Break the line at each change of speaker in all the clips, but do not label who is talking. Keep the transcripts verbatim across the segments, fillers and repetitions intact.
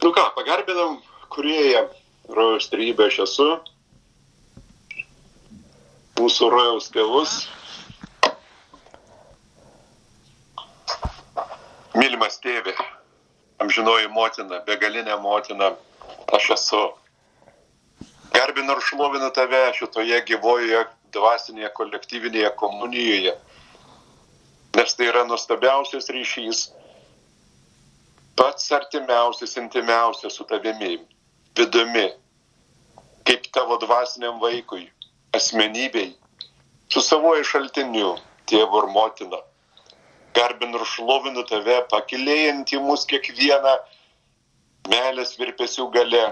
Nu ką, pagarbinam kūrėją, rojaus trejybę aš esu, mūsų rojaus tėvus. Mylimas tėve, amžinoji motina, begalinė motina, aš esu. Garbinu ir šlovinu tave šitoje gyvojoje dvasinėje kolektyvinėje komunijoje, nes tai yra nuostabiausias ryšys, pats artimiausias, intimiausias su tavimi, vidumi, kaip tavo dvasiniam vaikui, asmenybei, su savoju šaltiniu, tėvu ir motina. Garbinu ir šlovinu tave, pakilėjant į mus kiekvieną meilės virpesių gale.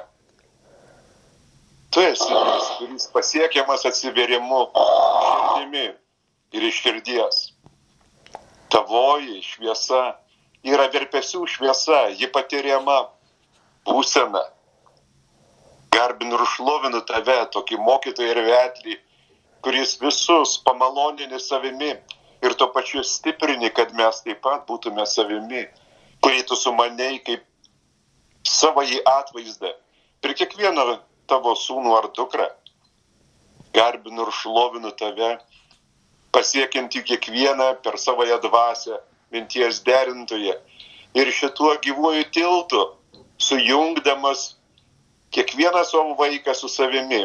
Tu esi tas, kuris pasiekiamas atsiverimu širdimi ir iš širdies. Tavoji šviesa yra virpesių šviesa, ji patiriama būsena. Garbinu ir šlovinu tave, tokį mokytoją ir vedlį, kuris visus pamalonini savimi ir tuo pačiu stiprini, kad mes taip pat būtume savimi, kurį tu sumanei kaip savąjį atvaizdą per kiekvieną tavo sūnų ar dukrą. Garbinu ir šlovinu tave, pasiekianti kiekvieną per savąją dvasią, minties derintoje ir šituo gyvuoju tiltu, sujungdamas kiekvieną savo vaiką su savimi.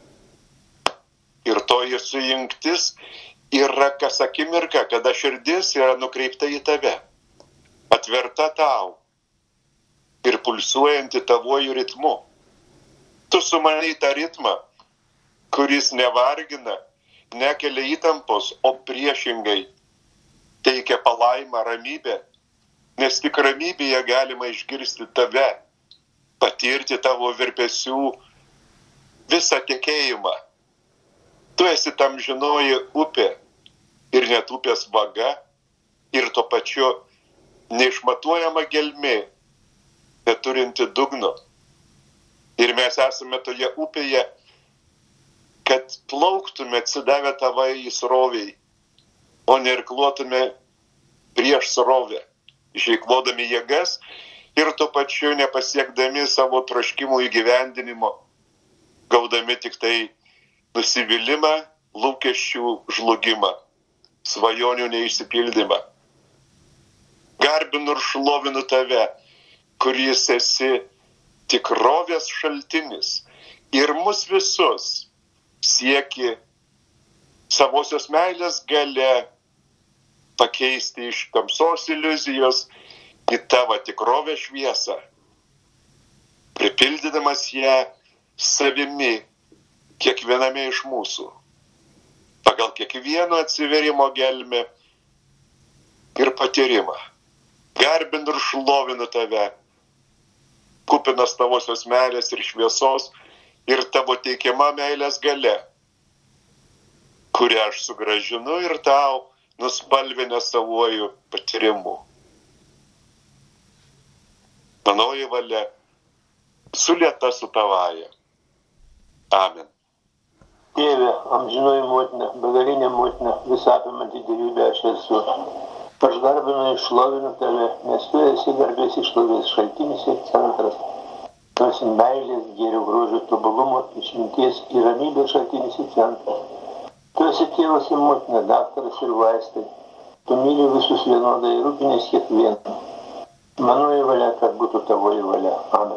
Ir toji sujungtis yra kas akimirka, kada širdis yra nukreipta į tave, atverta tau ir pulsuojanti tavojų ritmu. Tu sumanei tą ritmą, kuris nevargina, nekelia įtampos, o priešingai teikia palaimą, ramybę, nes tik ramybėje galima išgirsti tave, patirti tavo virpesių visą tekėjimą. Tu esi tam žinoji upė ir net upės vaga ir tuo pačiu neišmatuojama gelmė, neturinti dugno. Ir mes esame toje upėje, kad plauktume atsidavę tavai į sroviai, o neirkluotume prieš srovę, išeikvodami jėgas ir tuo pačiu nepasiekdami savo troškimų įgyvendinimo, gaudami tik tai nusivylimą, lūkesčių žlugimą, svajonių neišsipildymą. Garbinu ir šlovinu tave, kuris esi tikrovės šaltinis ir mus visus sieki savosios meilės gale pakeisti iš tamsos iliuzijos į tavo tikrovę šviesą, pripildydamas ją savimi kiekviename iš mūsų, pagal kiekvieno atsiverimo gelmę ir patyrimą. Garbinu ir šlovinu tave, kupinas tavosios meilės ir šviesos ir tavo teikiama meilės gale, kurią aš sugrąžinu ir tau nuspalvinę savuoju patyrimu. Manoji valia sulieta su tavaja. Amen.
Tėve, amžinoji motina, begalinė motina, visapimantį dievybę aš esu. Aš garbinu ir šlovinu tave, nes tu esi garbės išlovės šaltinis ir centras. Tu esi meilės, gėrio, grožio, tobulumo, išminties ir ramybės šaltinis ir centras. Tu esi tėvas ir motina, daktaras ir vaistai. Tu myli visus vienodai ir rūpinės kiekvieną. Manoji valia, kad būtų tavoji valia. Amen.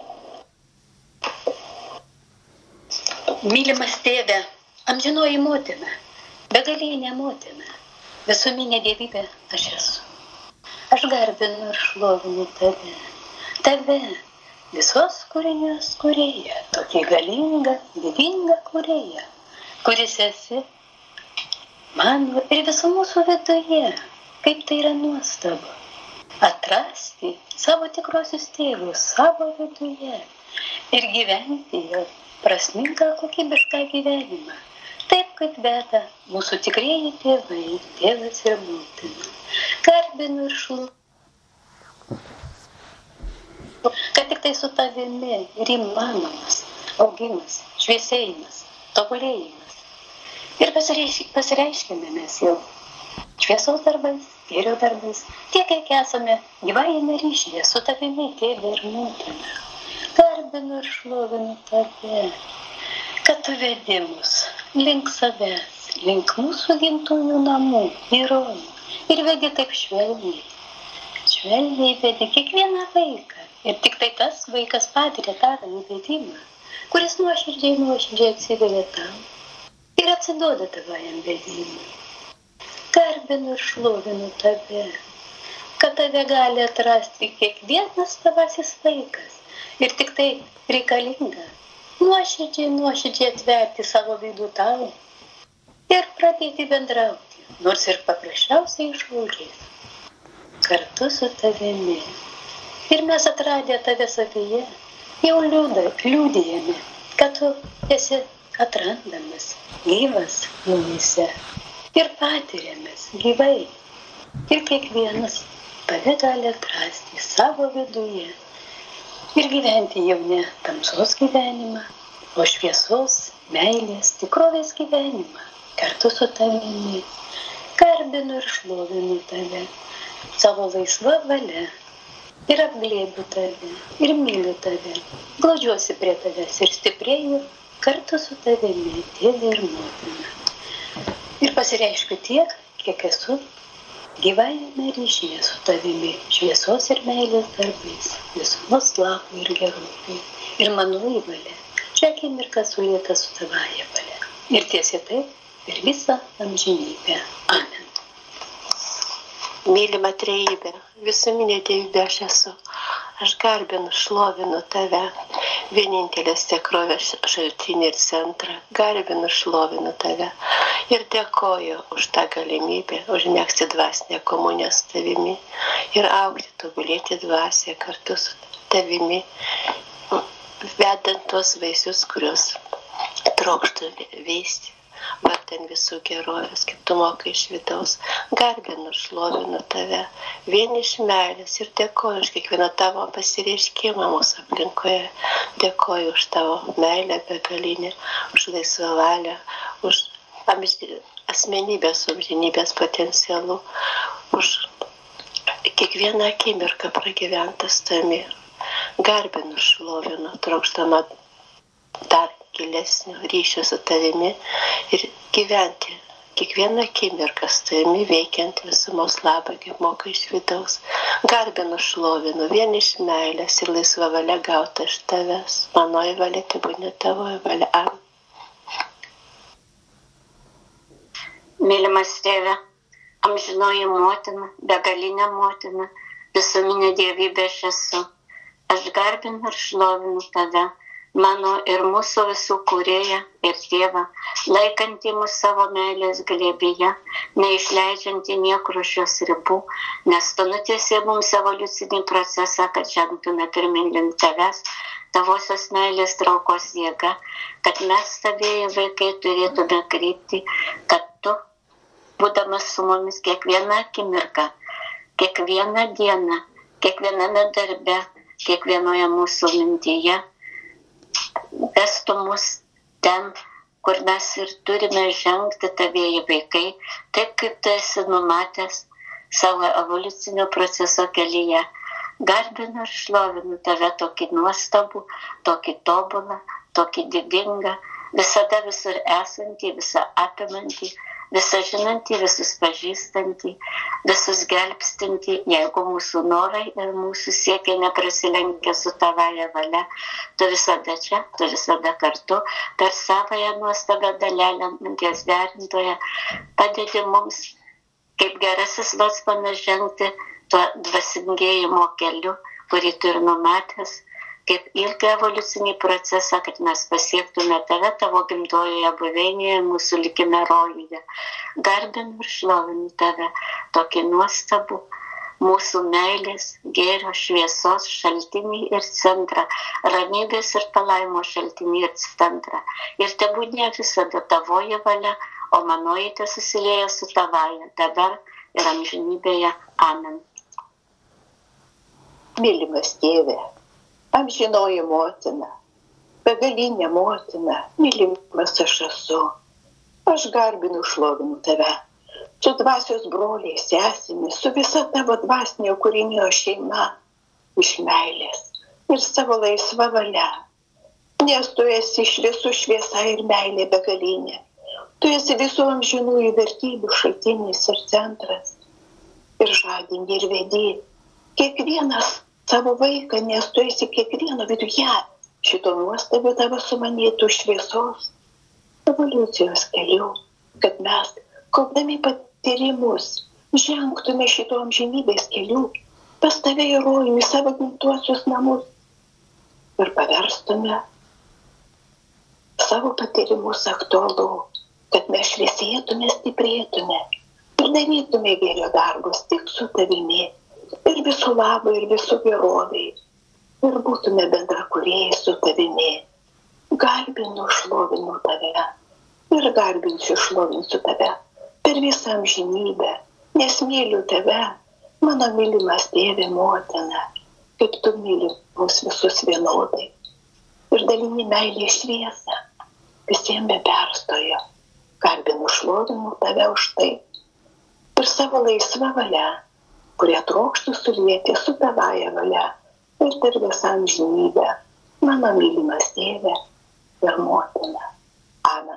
Mylimas tėve, amžinoji motina, begalinė motina, visuminė dievybė aš esu. Aš garbinu ir šlovinu tave, tave, visos kūrinės kūrėja, tokį galingą, didingą kūrėją, kuris esi mano ir visų mūsų viduje. Kaip tai yra nuostabu, atrasti savo tikrosius tėvus savo viduje ir gyventi jau prasmingą, kokybišką gyvenimą, taip kaip veda mūsų tikrieji tėvai, tėvas ir motina. Garbinu ir šlovinu, kad tik tai su tavimi ir įmanomas augimas, šviesėjimas, tobulėjimas. Ir pasireiškime mes jau šviesos darbais. gėrio darbais, tiek kiek esame gyvajame ryšyje su tavimi, tėve ir motina. Garbinu ir šlovinu tave, kad tu vedi mus link savęs, link mūsų gimtųjų namų, įronių, ir vedi taip švelniai. Švelniai vedi kiekvieną vaiką. Ir tik tai tas vaikas patiria tą įvedimą, kuris nuoširdžiai, nuoširdžiai atsiveria tam ir atsiduoda tavajam vedimui. Garbinu ir šlovinu tave, kad tave gali atrasti kiekvienas tavasis vaikas. Ir tik tai reikalinga nuoširdžiai, nuoširdžiai atverti savo vidų tau ir pradėti bendrauti, nors ir paprasčiausiai žodžiais, kartu su tavimi. Ir mes atradę tave savyje, jau liūdai, liūdėjame, kad tu esi atrandamas, gyvas mumyse ir patiriamas gyvai. Ir kiekvienas tave gali atrasti savo viduje ir gyventi jau ne tamsos gyvenimą, o šviesos, meilės, tikrovės gyvenimą kartu su tavimi. Garbinu ir šlovinu tave savo laisva valia. Ir apglėbiu tave, ir myliu tave, glaudžiuosi prie tavęs ir stiprėju kartu su tavimi, tėve ir motina. Ir pasireiškiu tiek, kiek esu gyvajame ryšyje su tavimi, šviesos ir meilės darbais, visumos labui ir gerovai. Ir mano įvalia, čia akimirka sulieta su tavaja valia. Ir tiesiai taip, per visą amžinybę. Amen.
Mylima trejybė, visuminė dievybė aš esu. Aš garbinu, šlovinu tave, vienintelės tikrovės šaltinį ir centrą. Garbinu, šlovinu tave ir dėkoju už tą galimybę, užmegzti dvasinę komuniją su tavimi ir augti, tobulėti dvasią kartu su tavimi, vedant tuos vaisius, kuriuos trokštų veisti. Vartant visų gerovės, kaip tu mokai iš vidaus. Garbinu, šlovinu tave, vien iš meilės ir dėkoju už kiekvieną tavo pasireiškimą mūsų aplinkoje. Dėkoju už tavo meilę begalinę, už laisvą valią, už asmenybės, amžinybės potencialų, už kiekvieną akimirką pragyventas tami. Garbinu, šlovinu, trokštama dar gilesnio ryšio su tavimi ir gyventi kiekvieną akimirką su tavimi veikiant visumos labą, kaip moka iš vidaus. Garbinu, šlovinu, vien iš meilės ir laisva valia gauta iš tavęs. Manoji valia, tebūnie tavoji valia. Amen.
Mylimas tėve, amžinoji motina, begalinė motina, visuminė dievybė aš esu. Aš garbinu ir šlovinu tave, mano ir mūsų visų kūrėją ir tėvą, laikantį mus savo meilės glėbyje, neišleidžiantį niekur už jos ribų, nes tu nutiesė mums evoliucinį procesą, kad žengtume pirmin link tavęs, tavosios meilės traukos jėga, kad mes tavieji vaikai turėtume kryptį, kad tu, būdamas su mumis kiekvieną akimirką, kiekvieną dieną, kiekviename darbe, kiekvienoje mūsų mintyje, vestų mus ten, kur mes ir turime žengti tavieji vaikai, taip kaip tu esi numatęs savo evoliucinio proceso kelyje. Garbinu ir šlovinu tave tokį nuostabų, tokį tobulą, tokį didingą, visada visur esantį, visą apimantį, visą žinantį, visus pažįstantį, visus gelbstintį, jeigu mūsų norai ir mūsų siekiai neprasilenkia su tavaja valia, tu visada čia, tu visada kartu, per savąją nuostabią dalelę minties derintoje, padedi mums, kaip gerasis Locmanas, žengti tuo dvasingėjimo keliu, kurį tu ir numatęs, kaip ilgą evoliucinį procesą, kad mes pasiektume tave tavo gimtojoje buveinėje, mūsų likime rojuje. Garbinu ir šlovinu tave, tokį nuostabų mūsų meilės, gėrio, šviesos šaltinį ir centrą, ramybės ir palaimo šaltinį ir centrą. Ir tebūnie visada tavoji valia, o manoji te susilieja su tavaja, dabar ir amžinybėje. Amen.
Mylimas tėve, amžinoji motina, begalinė motina, mylimas aš esu. Aš garbinu, šlovinu tave, su dvasios broliais, sesėmis, su visa tavo dvasinio kūrinio šeima iš meilės ir savo laisva valia. Nes tu esi šviesų šviesa ir meilė begalinė. Tu esi visų amžinųjų vertybių šaltinis ir centras. Ir žadini ir vedi kiekvienas savo vaiką, nes tu esi kiekvieno viduje šito nuostabių tavo sumanytų šviesos evoliucijos keliu, kad mes, kaupdami patyrimus, žengtume šito amžinybės keliu, pas tave į rojų, į savo gimtuosius namus ir paverstume savo patyrimus aktualu, kad mes šviesėtume, stiprėtume ir darytume gėrio darbus tik su tavimi ir visų labai, ir visų geroviai ir būtume bendrakūrėjai su tavimi. Garbinu, šlovinu tave ir garbinsiu, šlovinsiu tave per visą amžinybę, nes myliu tave, mano mylimas tėve motina, kaip tu myli mus visus vienodai ir dalini meilę šviesą visiems be perstojo. Garbinu, šlovinu tave už tai ir savo laisvą valią, kurie trokštų sulieti su tavąja valia ir per visą amžinybę, mano mylimas tėve ir motina. Amen.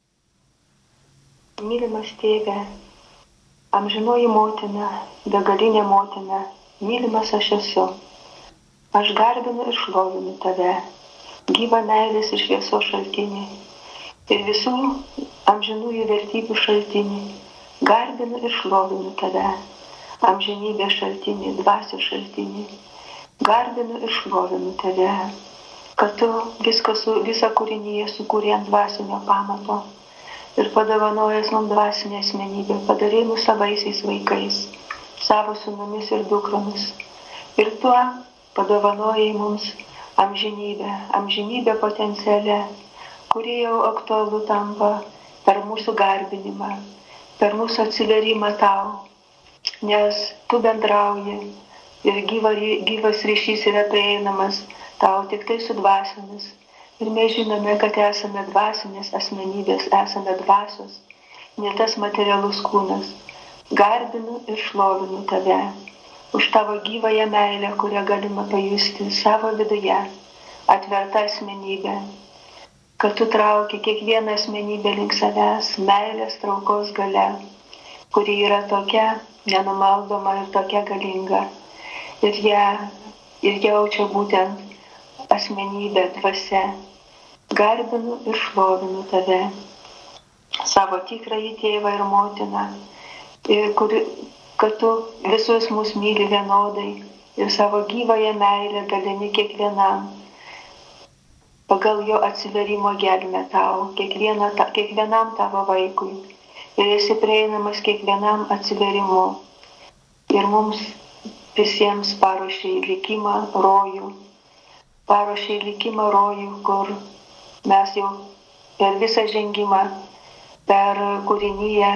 Mylimas tėve, amžinoji motina, begalinė motina, mylimas aš esu. Aš garbinu ir šlovinu tave, gyvą meilės ir šviesos šaltinį ir visų amžinųjų vertybių šaltinį. Garbinu ir šlovinu tave, amžinybės šaltinį, dvasios šaltinį. Garbinu ir šlovinu tave, kad tu viską su, visą kūrinyje sukūrė ant dvasinio pamato ir padovanojęs mums dvasinę asmenybę, padarė mus savaisiais vaikais, savo sūnumis ir dukromis. Ir tuo padovanojai mums amžinybę, amžinybę potencialę, kuri jau aktualu tampa per mūsų garbinimą, per mūsų atsiverimą tau, nes tu bendrauji ir gyva, gyvas ryšys yra prieinamas tau tik tai su dvasiomis. Ir mes žinome, kad esame dvasinės asmenybės, esame dvasios, ne tas materialus kūnas. Garbinu ir šlovinu tave už tavo gyvąją meilę, kurią galima pajusti savo viduje, atverta asmenybė, kad tu trauki kiekvieną asmenybę link savęs meilės traukos gale, kuri yra tokia nenumaldoma ir tokia galinga. Ir ją ir jaučia būtent asmenybė dvasia. Garbinu ir šlovinu tave, savo tikrąjį tėvą ir motiną, ir kuri, kad tu visus mus myli vienodai ir savo gyvąją meilę dalini kiekvienam, pagal jo atsiverimo gelmę tau, kiekviena, ta, kiekvienam tavo vaikui. Ir esi prieinamas kiekvienam atsiverimu. Ir mums visiems paruošei likimą rojų, paruošei likimą rojų, kur mes jau per visą žengimą, per kūrinyje,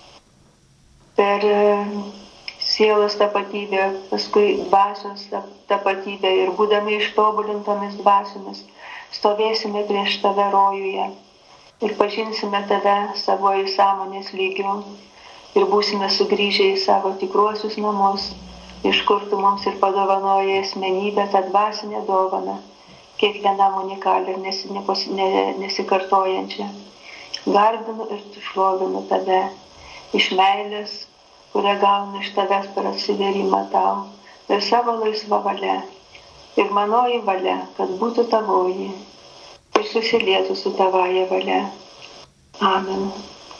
per sielos tapatybę, paskui dvasios tapatybę ir būdami ištobulintomis dvasiomis, stovėsime prieš tave rojuje ir pažinsime tave savoje sąmonės lygiu ir būsime sugrįžę į savo tikruosius namus, iš kur tu mums ir padovanojai asmenybę, tą dvasinę dovaną, kiekvienam unikalią ir nes, nepos, ne, nesikartojančią. Garbinu ir šlovinu tave iš meilės, kurią gaunu iš tavęs per atsiverimą tau ir savo laisvą valią. Ir manoji valia, kad būtų tavoji ir susilietų su tavaja valia. Amen.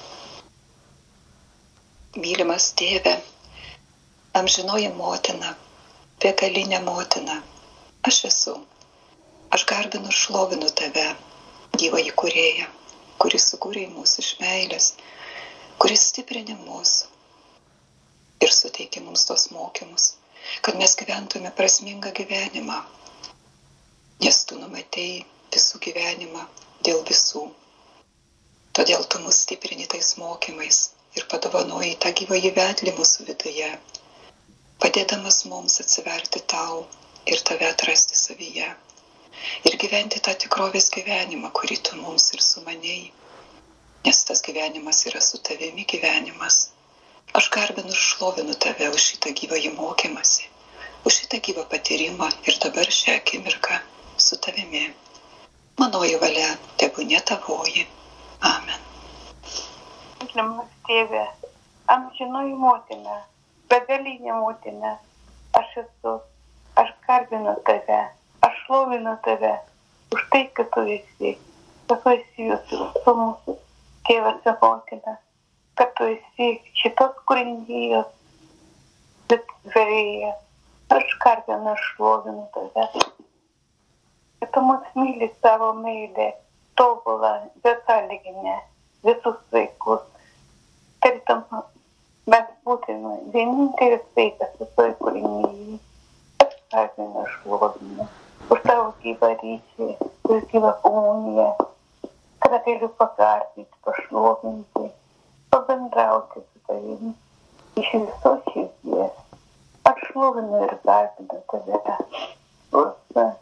Mylimas tėve, amžinoji motina, begalinė motina, aš esu. Aš garbinu ir šlovinu tave, gyvąjį kūrėją, kuris sukūrė mus iš meilės, kuris stiprinė mus ir suteikė mums tos mokymus, kad mes gyventume prasmingą gyvenimą, nes tu numatei visų gyvenimą dėl visų. Todėl tu mus stiprini tais mokymais ir padovanoji tą gyvąjį vedlį mūsų viduje, padėdamas mums atsiverti tau ir tave atrasti savyje ir gyventi tą tikrovės gyvenimą, kurį tu mums ir sumanėjai, nes tas gyvenimas yra su tavimi gyvenimas, Aš garbinu ir šlovinu tave už šitą gyvąjį mokymąsi, už šitą gyvą patyrimą ir dabar šią akimirką su tavimi. Manoji valia tebūnie tavoji. Amen.
Mylimas tėve, amžinoji motina, begalinė motina, aš esu, aš garbinu tave, aš šlovinu tave už tai, kad tu esi, kad tu esi jūsų su mūsų tėvas ir motina, kad tu esi šitos kūrinijos žvėrėje. Aš garbinu ir šlovinu tave, kad tu mus myli savo meilę, tobulą, besąlyginę, visus vaikus. Tarytum mes būtume vienintelis vaikas visoje kūrinyje. Aš garbinu ir šlovinu už tavo gyvą ryšį, už gyvą komuniją, kada galiu pagarbinti, pašlovinti, pabendrauti su tavimi iš visos širdies. Aš šlovinu ir garbinu tave už uh,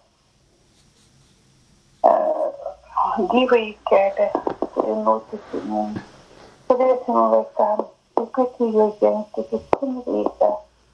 gyvąjį kelią, kurį nutisi mums. Padėsime vaikams, ir kad jį jo žengti kiekvieną rytą.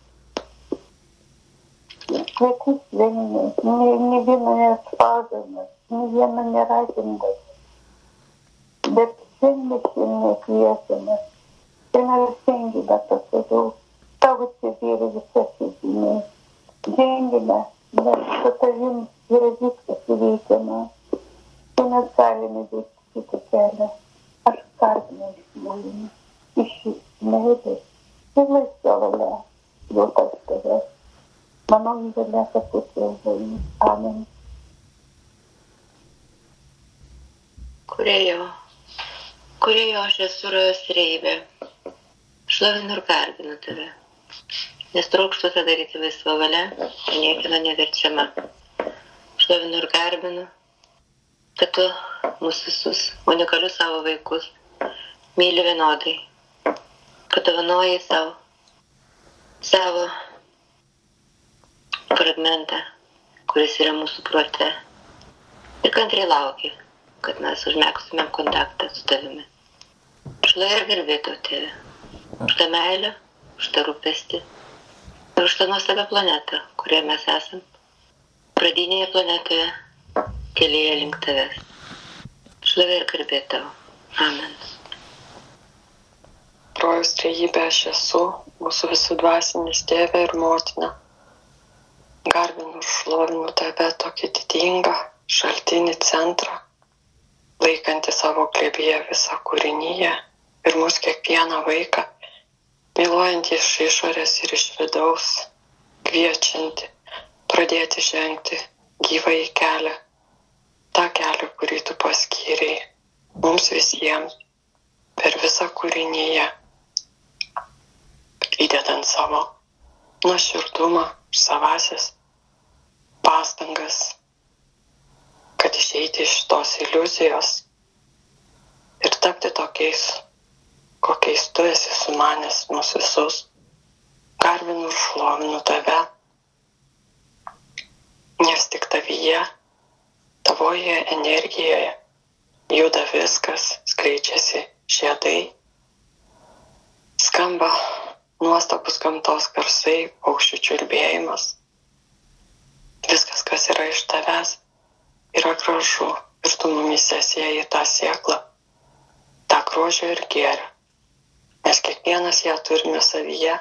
Kvietys vieni, ne vieno nespaudamas, ne vieno neragindas, bet šiandien šiandien kviesiamas. Ir mes žengime toliau, tavo atsivėrė visą širdinį. Žengime, nes su tavim yra viskas įveikiama. Ir mes galime veikti šitą kelią. Aš garbinu ir šlovinu iš meilės ir laisva valia duota iš tavęs. Mano valia, kad tu tėvai. Amen.
Kūrėjo, kūrėjo aš esu rojos reibė. Šlovinu ir garbinu tave, nes trokštu tą daryti laisva valia ir niekino neverčiama. Šlovinu ir garbinu, kad tu mūsų visus unikalius savo vaikus myli vienodai, kad dovanoji savo, savo fragmentą, kuris yra mūsų prote ir kantriai lauki, kad mes užmegztumėm kontaktą su tavimi. Šlovė ir garbė tau, tėve, už tą meilę, už tą rūpestį ir už tą nuostabią planetą, kurioje mes esam, pradinėje planetoje, kelyje link tavęs. Šlovė ir garbė tau. Amen.
Rojus trejybė aš esu, mūsų visų dvasinis tėvė ir motina. Garbinu ir šlovinu tave tokį didingą šaltinį centrą, laikantį savo glėbyje visą kūrinyje ir mus kiekvieną vaiką, myluojantį iš išorės ir iš vidaus, kviečiantį pradėti žengti gyvąjį kelią, tą kelią, kurį tu paskyrei mums visiems per visą kūrinyje, įdedant savo nuoširdumą, savąsias pastangas, kad išeiti iš tos iliuzijos ir tapti tokiais, kokiais tu esi sumanęs mus visus. Garbinu ir šlovinu tave, nes tik tavyje, tavoje energijoje juda viskas, skleidžiasi žiedai, skamba nuostabus gamtos garsai, paukščių čiulbėjimas. Viskas, kas yra iš tavęs, yra gražu ir tu mumyse sieji tą sėklą, tą grožio ir gėrį, nes kiekvienas ją turime savyje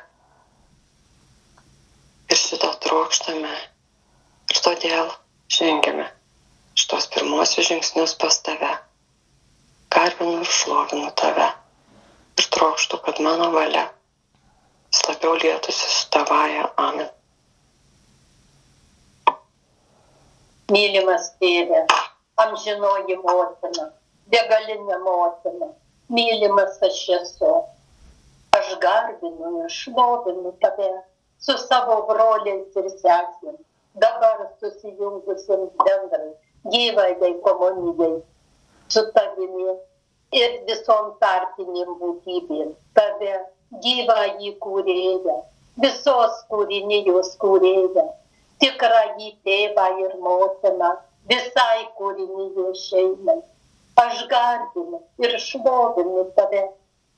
ir šito trokštame ir todėl žengiame šitos pirmosius žingsnius pas tave. Garbinu ir šlovinu tave ir trokštu, kad mano valia labiau lietųsi su tavaja. Amen.
Mylimas tėve, amžinoji motina, begalinė motina, mylimas aš esu. Aš garbinu ir šlovinu tave su savo broliais ir sesėm, dabar susijungusiems bendrai, gyvai komunijai, su tavimi ir visom tarpinėm būtybėm, tave gyvąjį kūrėją, visos kūrinijos kūrėją, tikrąjį tėvą ir motiną, visai kūrinijos šeimai. Aš garbinu ir šlovinu tave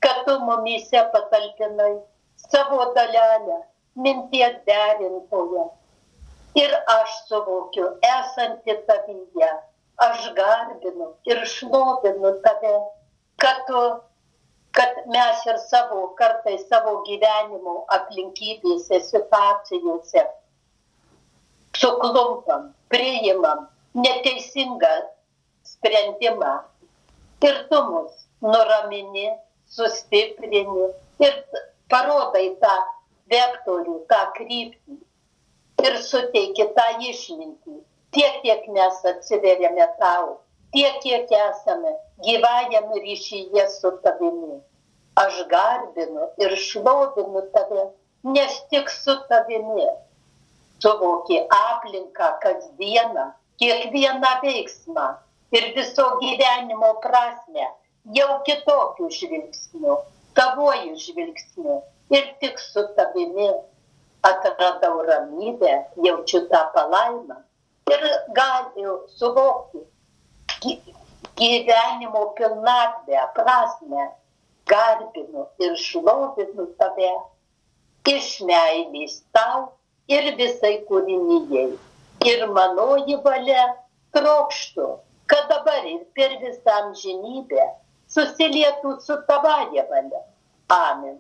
kad tu mumyse patalpinai savo dalelę, minties derintoje. Ir aš suvokiu, esanti tavyje, aš garbinu ir šlovinu tave, kad, tu, kad mes ir savo, kartais savo gyvenimo aplinkybėse, situacijose suklumpam, priimam neteisingą sprendimą. Ir tu mus nuramini, sustiprini ir parodai tą vektorių, tą kryptį. Ir suteiki tą išmintį, tiek, kiek mes atsiveriame tau, tiek, kiek esame gyvajame ryšyje su tavimi. Aš garbinu ir šlovinu tave, nes tik su tavimi suvoki aplinką kasdieną, kiekvieną veiksmą ir viso gyvenimo prasme jau kitokių žvilgsnių, tavojų žvilgsnių ir tik su tavimi. Atradau ramybę, jaučiu tą palaimą ir galiu suvokti gyvenimo pilnatvę, prasmę, garbinu ir šlovinu tave iš meilės tau ir visai kūrinijai. Ir manoji valia trokštų, kad dabar ir per visą amžinybę susilietų su tavaja valia. Amen.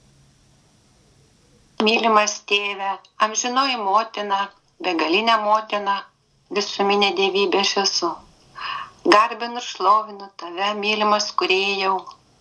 Mylimas tėve, amžinoji motina, begalinė motina, visuminė dievybė aš esu. Garbinu ir šlovinu tave, mylimas kūrėjau,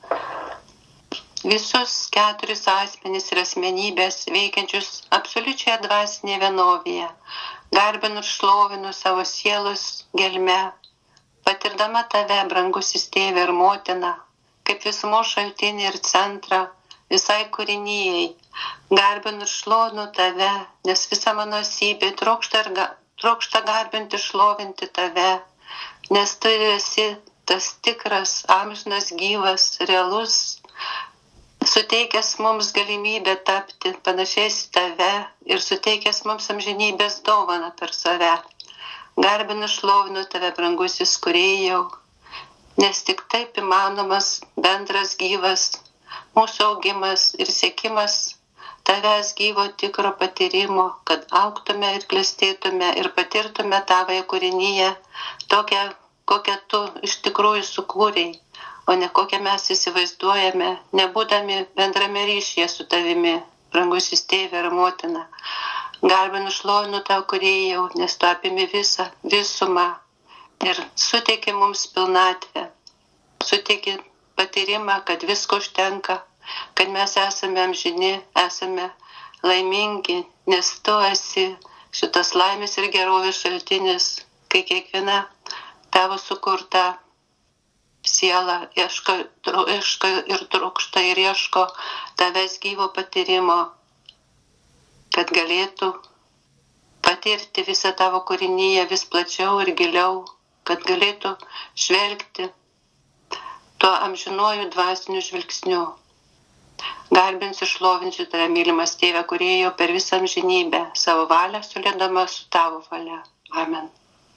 visus keturis asmenys ir asmenybės veikiančius absoliučioje dvasinėje vienovėje. Garbinu ir šlovinu savo sielos gelme, patirdama tave, brangusis tėve ir motina, kaip visumos šaltinį ir centrą visai kūrinijai. Garbinu ir šlovinu tave, nes visa mano esybė trokšta, ga, trokšta garbinti ir šlovinti tave, nes tu esi tas tikras, amžinas, gyvas, realus, suteikęs mums galimybę tapti panašiais į tave ir suteikęs mums amžinybės dovaną per save. Garbinu ir šlovinu tave, brangusis kūrėjau, nes tik taip įmanomas bendras gyvas mūsų augimas ir siekimas tavęs gyvo tikro patyrimo, kad augtume ir klestėtume ir patirtume tavąją kūrinyje, tokią, kokią tu iš tikrųjų sukūrei, o ne kokią mes įsivaizduojame, nebūdami bendrame ryšyje su tavimi, brangusis tėve ir motina. Garbinu šlovinu tau, kūrėjau, nes tu apimi visą visumą ir suteiki mums pilnatvę, suteiki patyrimą, kad visko užtenka, kad mes esame amžini, esame laimingi, nes tu esi šitas laimės ir gerovės šaltinis, kai kiekviena tavo sukurta siela ieško, ieško ir trūksta ir ieško tavęs gyvo patyrimo, kad galėtų patirti visą tavo kūrinyje vis plačiau ir giliau, kad galėtų žvelgti tuo amžinuoju dvasiniu žvilgsniu. Garbinsiu ir šlovinsiu tave, mylimas tėve kūrėjau, per visą amžinybę, savo valią sulėdama su tavo valia. Amen.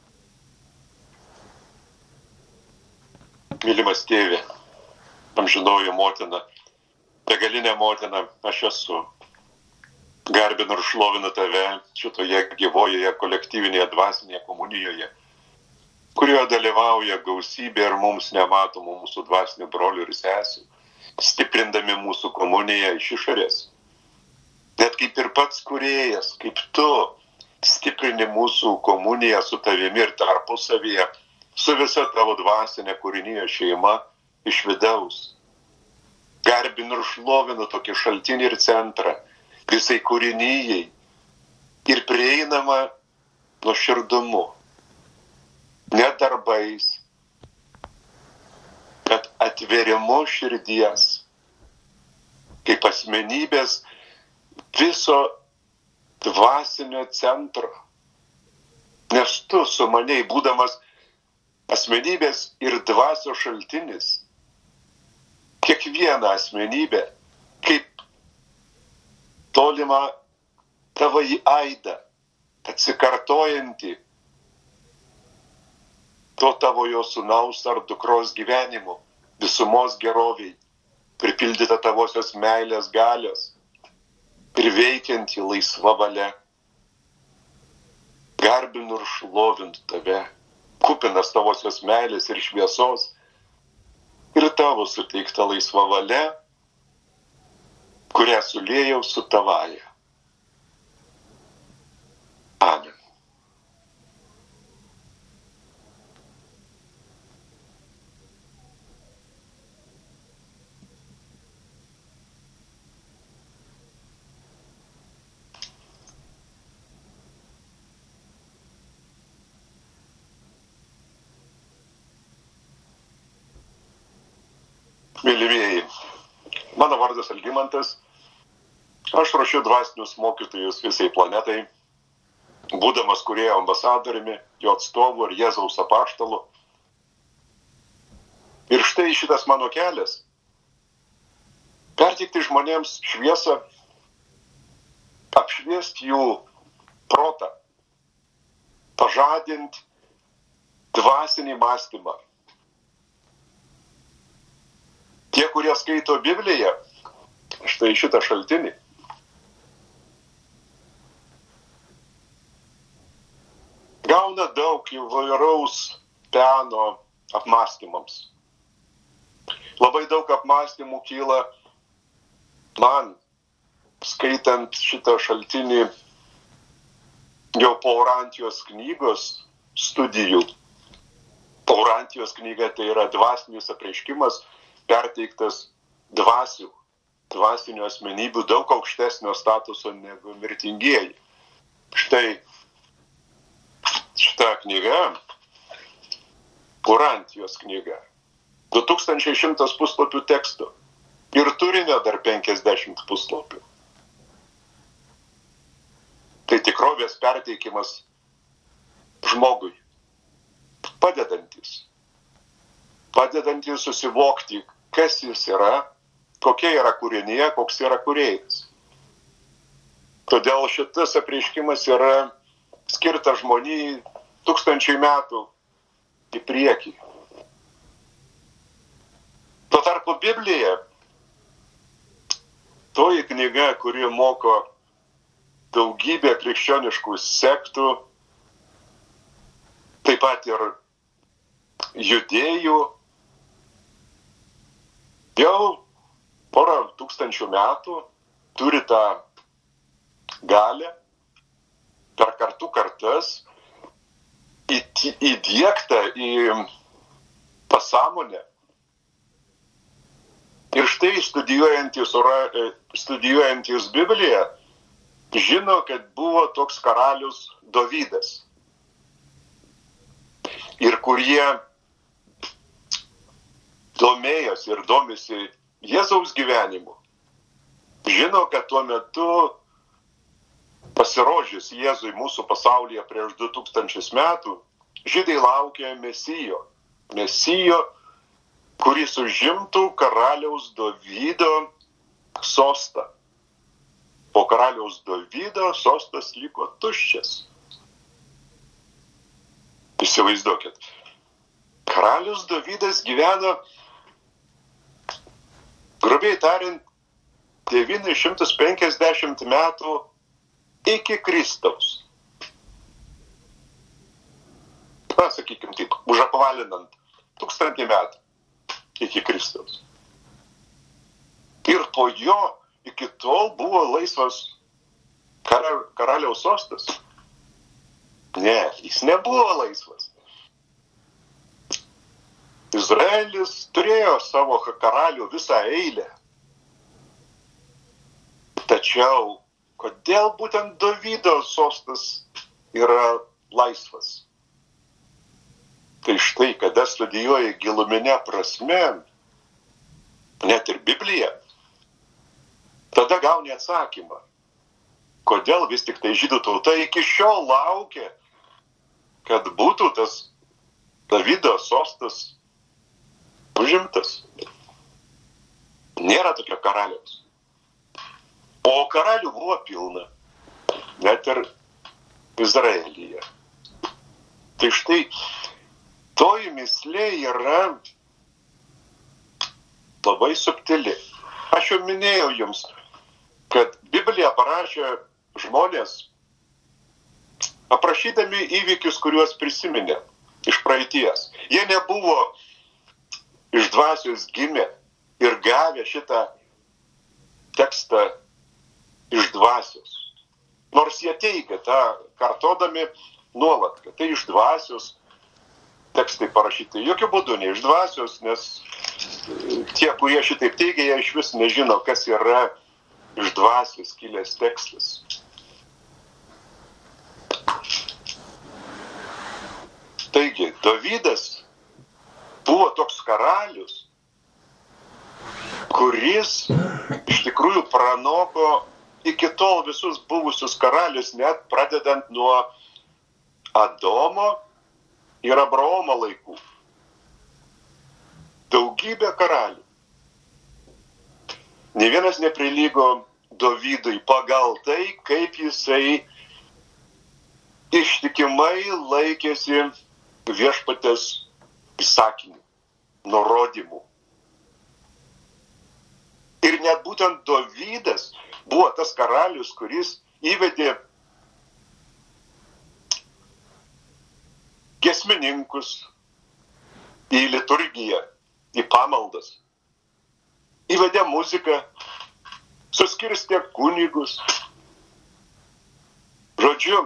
Mylimas tėve, amžinoji motina, begalinė motina, aš esu. Garbinu ir šlovinu tave šitoje gyvojoje kolektyvinėje dvasinėje komunijoje, kurioje dalyvauja gausybė ir mums nematomų mūsų dvasinių brolių ir sesių, stiprindami mūsų komuniją iš išorės. Net kaip ir pats kūrėjas, kaip tu stiprini mūsų komuniją su tavimi ir tarpusavyje, su visa tavo dvasinė kūrinija šeima iš vidaus. Garbinu ir šlovinu tokį šaltinį ir centrą visai kūrinijai ir prieinama nuoširdumu, ne darbais, bet atverimu širdies, kaip asmenybės viso dvasinio centro. Nes tu su maniai, būdamas asmenybės ir dvasio šaltinis, kiekvieną asmenybę, kaip tolimą tavąjį aidą, atsikartojantį to tavo jo sūnaus ar dukros gyvenimu, visumos geroviai, pripildyta tavosios meilės galios ir veikianti laisva valia. Garbinu ir šlovinu tave, kupinas tavosios meilės ir šviesos ir tavo suteikta laisva valia, kurią suliejau su tavaja. Amen. Mylimieji, mano vardas Algimantas, aš ruošiu dvasinius mokytojus visai planetai, būdamas kūrėjo ambasadoriumi, jo atstovu ir Jėzaus apaštalu. Ir štai šitas mano kelias – perteikti žmonėms šviesą, apšviesti jų protą, pažadinti dvasinį mąstymą. Tie, kurie skaito Bibliją, štai šitą šaltinį, gauna daug įvairaus peno apmąstymams. Labai daug apmąstymų kyla man, skaitant šitą šaltinį jau po Orantijos knygos studijų. Orantijos knyga tai yra dvasinis apreiškimas, perteiktas dvasių, dvasinių asmenybių daug aukštesnio statuso negu mirtingieji. Štai šita knyga, Orantijos knyga, du tūkstančiai šimtas puslapių teksto ir turinio dar penkiasdešimt puslapių. Tai tikrovės perteikimas žmogui, padedantis, padedantis susivokti, kas jis yra, kokia yra kūrinija, koks yra kūrėjas. Todėl šitas apreiškimas yra skirtas žmonijai tūkstančiai metų į priekį. Tuo tarpu Biblija, toji knyga, kuri moko daugybę krikščioniškų sektų, taip pat ir judėjų, jau porą tūkstančių metų turi tą galią per kartų kartas įdiegtą į pasąmonę. Ir štai studijuojantis, studijuojantis Bibliją žino, kad buvo toks karalius Dovydas. Ir kurie domėjosi ir domisi Jėzaus gyvenimu, žino, kad tuo metu pasirodžius Jėzui mūsų pasaulyje prieš du tūkstančius metų, žydai laukė Mesijo. Mesijo, kuris užimtų karaliaus Dovydo sostą. Po karaliaus Dovydo sostas liko tuščias. Įsivaizduokit. Karalius Dovydas gyveno, grubiai tariant, devynis šimtus penkiasdešimt metų iki Kristaus. Na, sakykime taip, užapvalinant tūkstantį metų iki Kristaus. Ir po jo iki tol buvo laisvas kar- karaliaus sostas. Ne, jis nebuvo laisvas. Izraelis turėjo savo karalių visą eilę. Tačiau, kodėl būtent Dovydo sostas yra laisvas? Tai štai, kada studijuoji giluminę prasme, net ir Bibliją, tada gauni atsakymą, kodėl vis tik tai žydų tauta iki šiol laukia, kad būtų tas Dovydo sostas užimtas. Nėra tokio karaliaus. O karalių buvo pilna, net ir Izraelyje. Tai štai, toji mįslė yra labai subtili. Aš jau minėjau jums, kad Bibliją parašė žmonės, aprašydami įvykius, kuriuos prisiminė iš praeities. Jie nebuvo iš dvasios gimę ir gavę šitą tekstą iš dvasios. Nors jie teigia tą kartodami nuolat, kad tai iš dvasios tekstai parašyti. Jokių būdų ne iš dvasios, nes tie, kurie šitaip teigia, jie iš vis nežino, kas yra iš dvasios kilęs tekstas. Taigi, Dovydas buvo toks karalius, kuris iš tikrųjų pranoko iki tol visus buvusius karalius, net pradedant nuo Adomo ir Abraomo laikų. Daugybė karalių. Nė vienas neprilygo Dovydui pagal tai, kaip jisai ištikimai laikėsi viešpatės įsakymų, nurodymų. Ir net būtent Dovydas buvo tas karalius, kuris įvedė giesmininkus į liturgiją, į pamaldas. Įvedė muziką, suskirstė kunigus. Žodžiu,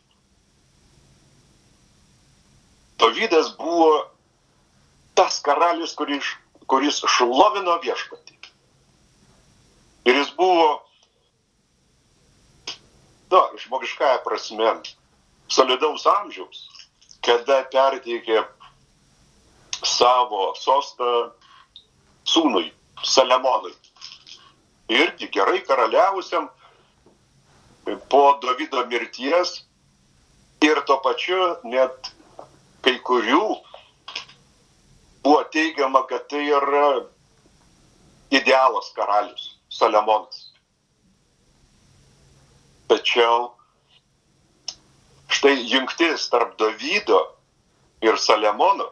Dovydas buvo tas karalius, kuris, kuris šlovino viešpatį. Ir jis buvo, na, žmogiškąja prasme, solidaus amžiaus, kada perteikė savo sostą sūnui, Saliamonui. Irgi gerai karaliavusiam po Dovydo mirties ir tuo pačiu net kai kurių buvo teigiama, kad tai yra idealas karalius, Saliamonas. Tačiau štai jungtis tarp Dovydo ir Saliamono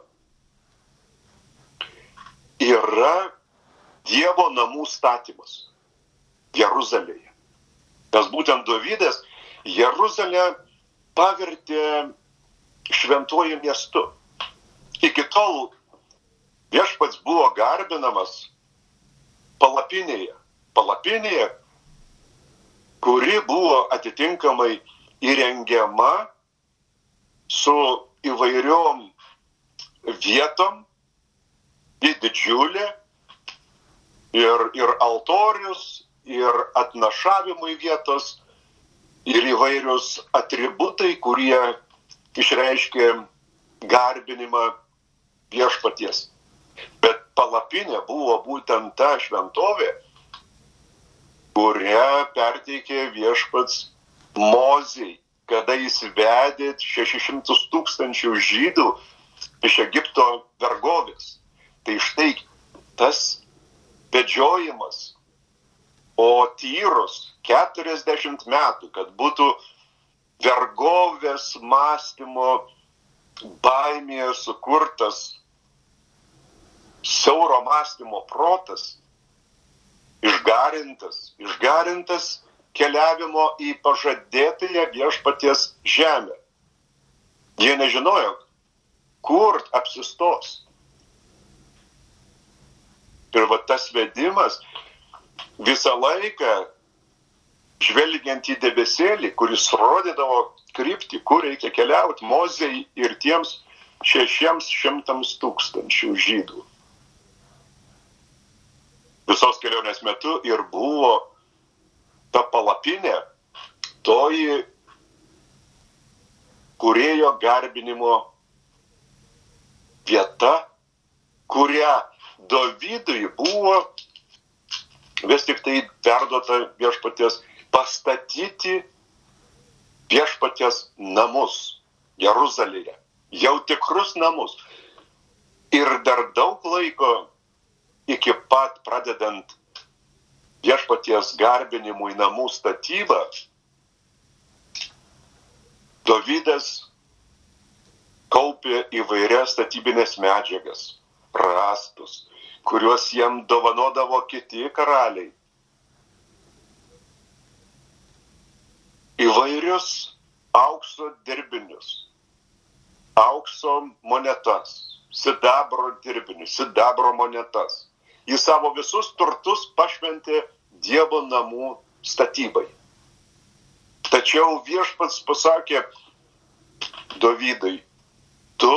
yra Dievo namų statymas Jeruzalėje. Nes būtent Dovydas Jeruzalę pavertė šventuoju miestu. Iki tol viešpats buvo garbinamas palapinėje. Palapinėje, kuri buvo atitinkamai įrengiama su įvairiom vietom, ji didžiulė, ir, ir altorius, ir atnašavimui vietos, ir įvairius atributai, kurie išreiškė garbinimą viešpaties. Bet palapinė buvo būtent ta šventovė, kurią perteikė viešpats Mozei, kada jis vedė šešis šimtus tūkstančių žydų iš Egipto vergovės. Tai štai tas vedžiojimas, o tyrus keturiasdešimt metų, kad būtų vergovės mąstymo baimėje sukurtas siauro mąstymo protas, išgarintas, išgarintas keliavimo į pažadėtąją viešpaties žemę. Jie nežinojo, kur apsistos. Ir va tas vedimas visą laiką, žvelgiant į debesėlį, kuris rodydavo kryptį, kur reikia keliauti Mozei ir tiems šešiems šimtams tūkstančių žydų. Visos kelionės metu ir buvo ta palapinė, toji kūrėjo garbinimo vieta, kurią Dovydui buvo vis tik tai perduota viešpaties pastatyti viešpaties namus Jeruzalėje. Jau tikrus namus. Ir dar daug laiko iki pat pradedant viešpaties garbinimui namų statybą, Dovydas kaupė įvairias statybinės medžiagas, rąstus, kuriuos jam dovanodavo kiti karaliai. Įvairius aukso dirbinius, aukso monetas, sidabro dirbinius, sidabro monetas. Jis savo visus turtus pašventė Dievo namų statybai. Tačiau viešpats pasakė Dovydui, tu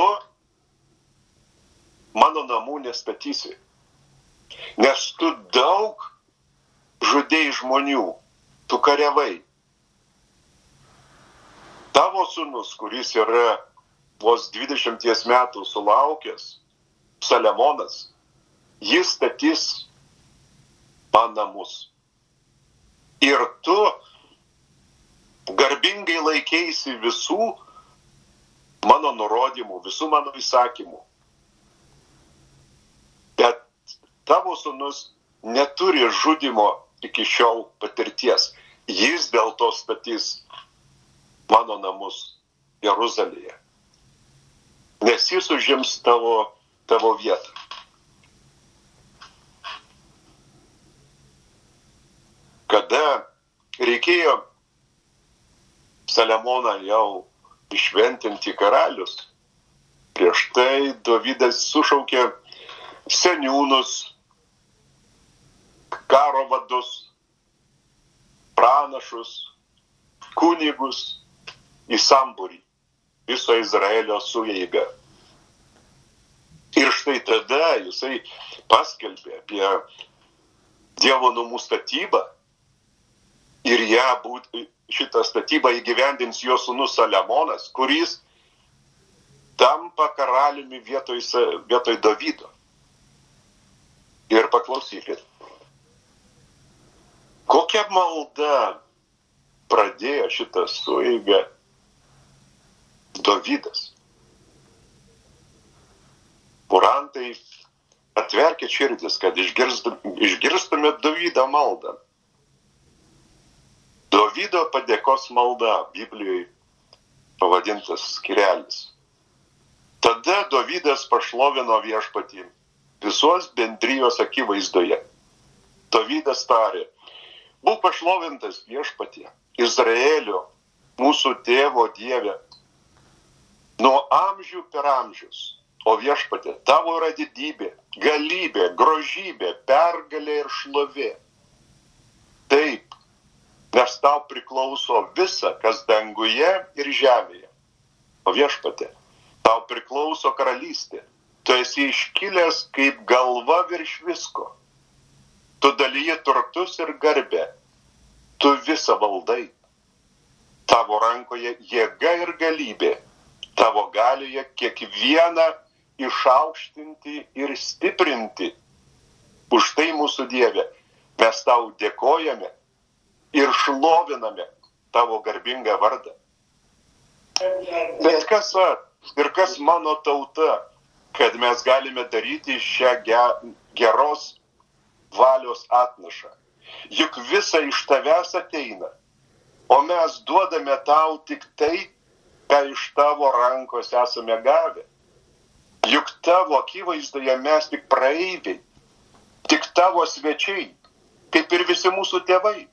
mano namų nestatysi, nes tu daug žudėjai žmonių, tu kariavai. Tavo sūnus, kuris yra vos dvidešimties metų sulaukęs, Saliamonas, jis statys man namus. Ir tu garbingai laikeisi visų mano nurodymų, visų mano įsakymų. Bet tavo sūnus neturi žudimo iki šiol patirties. Jis dėl to statys mano namus Jeruzalėje. Nes jis užims tavo, tavo vietą. Kada reikėjo Saliamoną jau išventinti karalius, prieš tai Dovydas sušaukė seniūnus, karo vadus, pranašus, kunigus į sambūrį, viso Izraelio sueigą. Ir štai tada jisai paskelbė apie Dievo namų statybą ir ją būt, šitą statybą įgyvendins jo sūnus Saliamonas, kuris tampa karaliumi vietoj, vietoj Dovydo. Ir paklausykit, kokia malda pradėjo šitą sueigą Dovydas. Kurantai, atverkit širdis, kad išgirstumėt Dovydo maldą. Dovydo padėkos malda Biblijoje pavadintas skirelis. Tada Dovydas pašlovino viešpatį visos bendrijos akivaizdoje. Dovydas tarė, būk pašlovintas viešpatie, Izraelio, mūsų tėvo Dieve, nuo amžių per amžius. O viešpatie, tavo yra didybė, galybė, grožybė, pergalė ir šlovė. Taip, nes tau priklauso visa, kas danguje ir žemėje. O viešpatie, tau priklauso karalystė. Tu esi iškilęs kaip galva virš visko. Tu dalyji turtus ir garbę. Tu visą valdai. Tavo rankoje jėga ir galybė. Tavo galioje kiekvieną išaukštinti ir stiprinti. Už tai mūsų Dieve, mes tau dėkojame ir šloviname tavo garbingą vardą. Bet kas ir kas mano tauta, kad mes galime daryti šią geros valios atnašą. Juk visa iš tavęs ateina, o mes duodame tau tik tai, ką iš tavo rankos esame gavę. Juk tavo akivaizdoje mes tik praeiviai, tik tavo svečiai, kaip ir visi mūsų tėvai.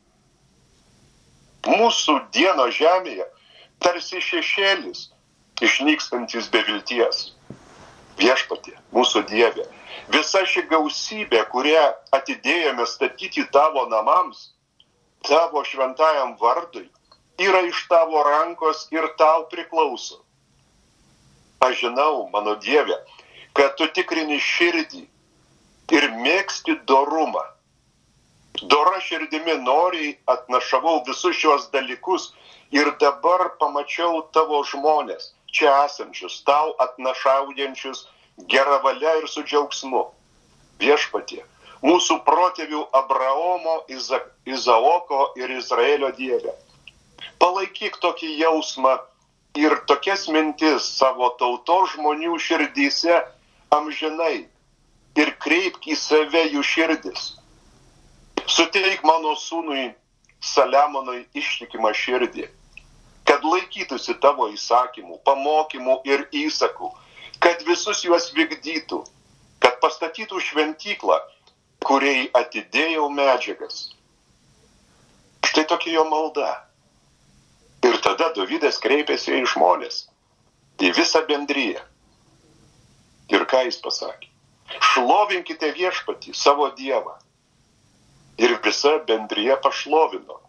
Mūsų dieno žemėje tarsi šešėlis, išnykstantis be vilties. Viešpatie, mūsų Dieve, visa ši gausybė, kurią atidėjome statyti tavo namams, tavo šventajam vardui, yra iš tavo rankos ir tau priklauso. Aš žinau, mano Dieve, kad tu tikrini širdį ir mėgsti dorumą. Dora širdimi noriai atnašavau visus šios dalykus ir dabar pamačiau tavo žmonės, čia esančius, tau atnašaujančius gerą valią ir su džiaugsmu. Viešpatie, mūsų protėvių Abraomo, Iza, Izaoko ir Izraelio Dieve. Palaikyk tokį jausmą ir tokias mintis savo tautos žmonių širdyse amžinai ir kreipk į save jų širdis. Suteik mano sūnui Saliamonui ištikimą širdį, kad laikytųsi tavo įsakymų, pamokymų ir įsakų, kad visus juos vykdytų, kad kad pastatytų šventyklą, kuriai atidėjau medžiagas. Štai tokia jo malda. Ir tada Dovydas kreipėsi į žmonės, į visą bendriją. Ir ką jis pasakė? Šlovinkite viešpatį, savo Dievą. Ir visa bendrija pašlovino.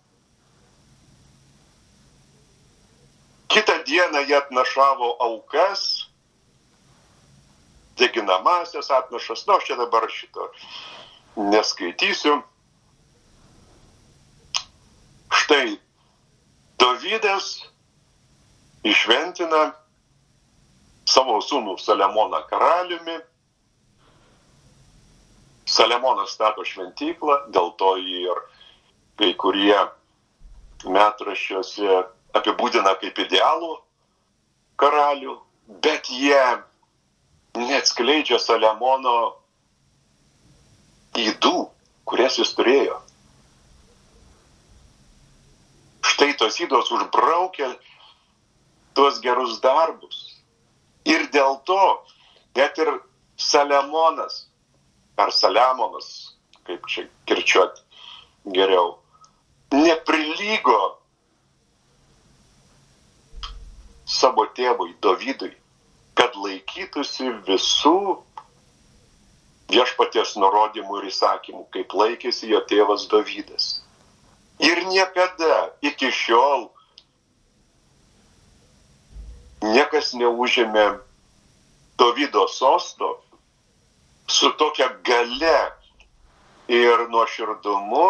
Kitą dieną jie atnašavo aukas, deginamasias atnašas. Na, aš čia dabar šito neskaitysiu. Štai Dovydas išventina savo sūnų Saliamoną karaliumi. Saliamonas stato šventyklą, dėl to jį ir kai kurie metraščiuose apibūdina kaip idealų karalių, bet jie neatskleidžia Saliamono ydų, kurias jis turėjo. Štai tos ydos užbraukia tuos gerus darbus. Ir dėl to net ir Saliamonas, ar Saliamonas, kaip čia kirčiuot geriau, neprilygo savo tėvui Dovydui, kad laikytųsi visų viešpaties nurodymų ir įsakymų, kaip laikėsi jo tėvas Dovydas. Ir niekada iki šiol niekas neužėmė Dovydo sosto su tokia galia ir nuoširdumu,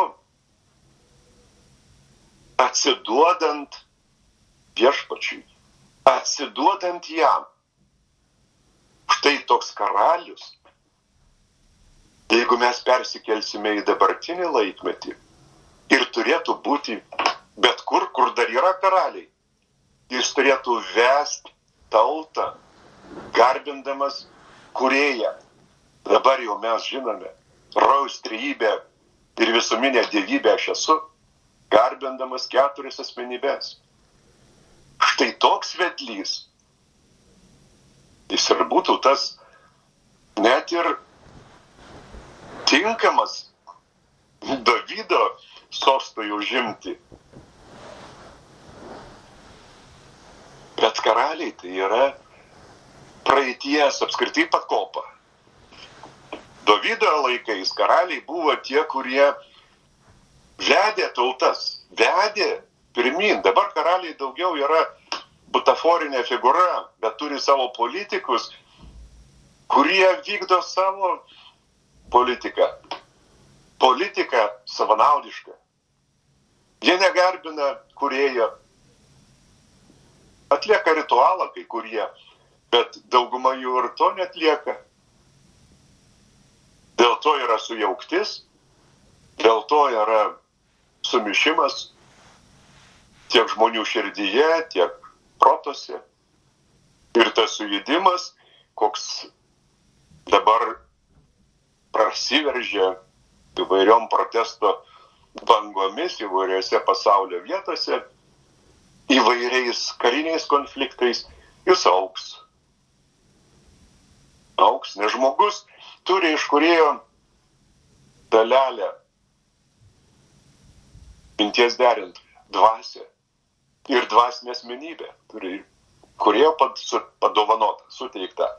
atsiduodant viešpačiui, atsiduodant jam. Štai toks karalius, jeigu mes persikelsime į dabartinį laikmetį, ir turėtų būti bet kur, kur dar yra karaliai. Jis turėtų vesti tautą, garbindamas kūrėją. Dabar jau mes žinome, rojaus trejybė ir visuminė dievybė aš esu, garbindamas keturis asmenybės. Štai toks vedlys. Jis ir būtų tas net ir tinkamas Dovydo sostui užimti. Bet karaliai tai yra praeities apskritai pakopa. Dovydo laikais karaliai buvo tie, kurie vedė tautas, vedė pirmin. Dabar karaliai daugiau yra butaforinė figūra, bet turi savo politikus, kurie vykdo savo politiką. Politika savanaudiška. Jie negarbina kūrėjo. Atlieka ritualą kai kurie, bet dauguma jų ir to netlieka. Dėl to yra sujauktis, dėl to yra sumišimas tiek žmonių širdyje, tiek protose. Ir tas sujudimas, koks dabar prasiveržia įvairiom protesto bangomis įvairiose pasaulio vietose, įvairiais kariniais konfliktais, jis auks. Auks, nes žmogus turi iš kūrėjo dalelę minties derintoją, dvasią ir dvasinę asmenybę. Turi kūrėjo padovanota, suteikta.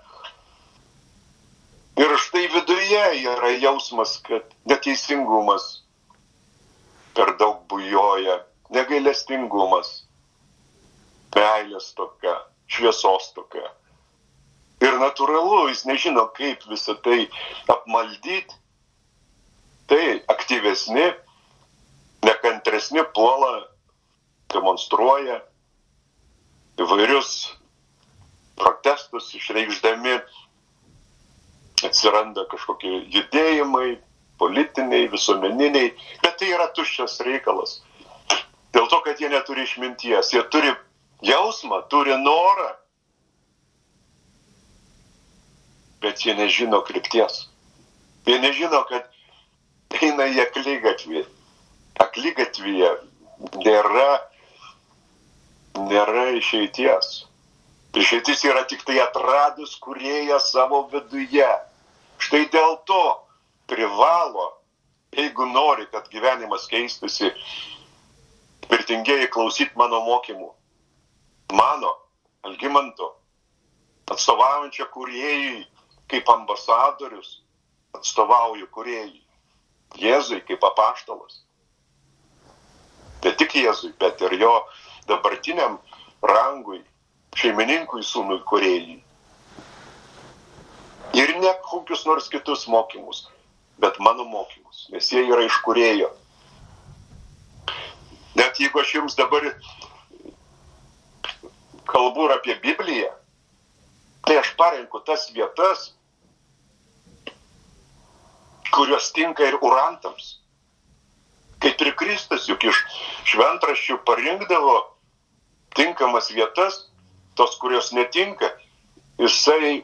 Ir štai viduje yra jausmas, kad neteisingumas per daug bujoja, negailestingumas, meilės tokia, šviesos tokia. Ir natūralu, jis nežino, kaip visą tai apmaldyti. Tai aktyvesni, nekantresni puola, demonstruoja įvairius protestus išreikšdami. Atsiranda kažkokie judėjimai, politiniai, visuomeniniai, bet tai yra tuščias reikalas. Dėl to, kad jie neturi išminties, jie turi jausmą, turi norą, bet jie nežino krypties. Jie nežino, kad eina į akligatvį. Akligatvyje nėra, nėra išeities. Išeitis yra tik tai atradus kūrėją savo viduje. Štai dėl to privalo, jeigu nori, kad gyvenimas keistusi, mirtingieji klausyti mano mokymų. Mano, Algimanto, atstovaujančio kūrėjui kaip ambasadorius, atstovauju kūrėjui. Jėzui kaip apaštalas. Ne tik Jėzui, bet ir jo dabartiniam rangui, šeimininkui, sūnui kūrėjui. Ir ne kokius nors kitus mokymus, bet mano mokymus, nes jie yra iš kūrėjo. Net jeigu aš jums dabar kalbu ir apie Bibliją, tai aš parenku tas vietas, kurios tinka ir urantams. Kaip ir Kristus, juk iš šventraščių parinkdavo tinkamas vietas, tos, kurios netinka, jisai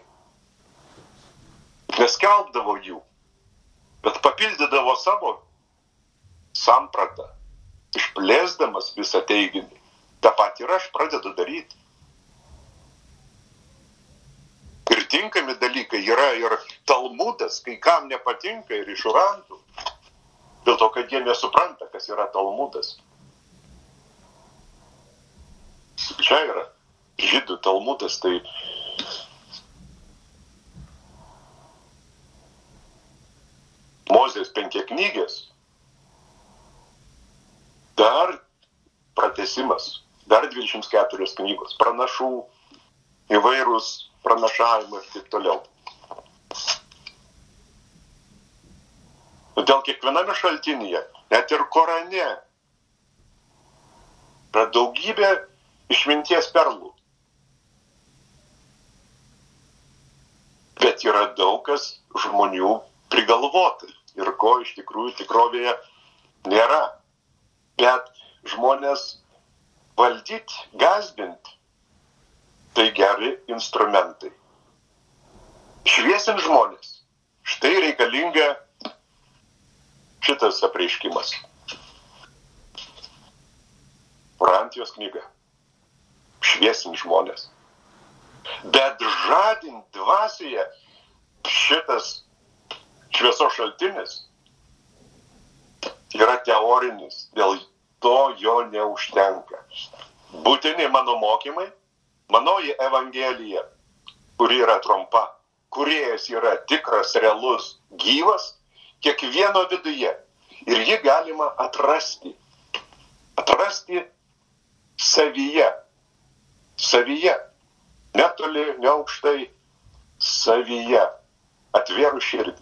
neskelbdavo jų, bet papildydavo savo sampratą, išplėsdamas visą teiginį. Ta pat ir aš pradedu daryti. Ir tinkami dalykai yra ir Talmudas, kai kam nepatinka ir iš urantų, dėl to, kad jie nesupranta, kas yra Talmudas. Čia yra žydų Talmudas, tai Mozės penkiaknygės, dar pratęsimas, dar dvidešimt keturios knygos, pranašų, įvairūs pranašavimai ir taip toliau. Todėl kiekviename šaltinyje, net ir Korane, yra daugybė išminties perlų. Bet yra daug kas žmonių prigalvota ir ko iš tikrųjų tikrovėje nėra. Bet žmonės valdyti, gąsdinti, tai geri instrumentai. Šviesint žmonės, štai reikalinga šitas apreiškimas. Urantijos knyga. Šviesint žmonės. Bet žadint dvasioje šitas šviesos šaltinis yra teorinis, dėl to jo neužtenka. Būtini mano mokymai, manoji evangelija, kuri yra trumpa, kūrėjas yra tikras, realus, gyvas, kiekvieno viduje. Ir jį galima atrasti. Atrasti savyje. Savyje. Netoli, neaukštai, savyje. Atvėrų širdį.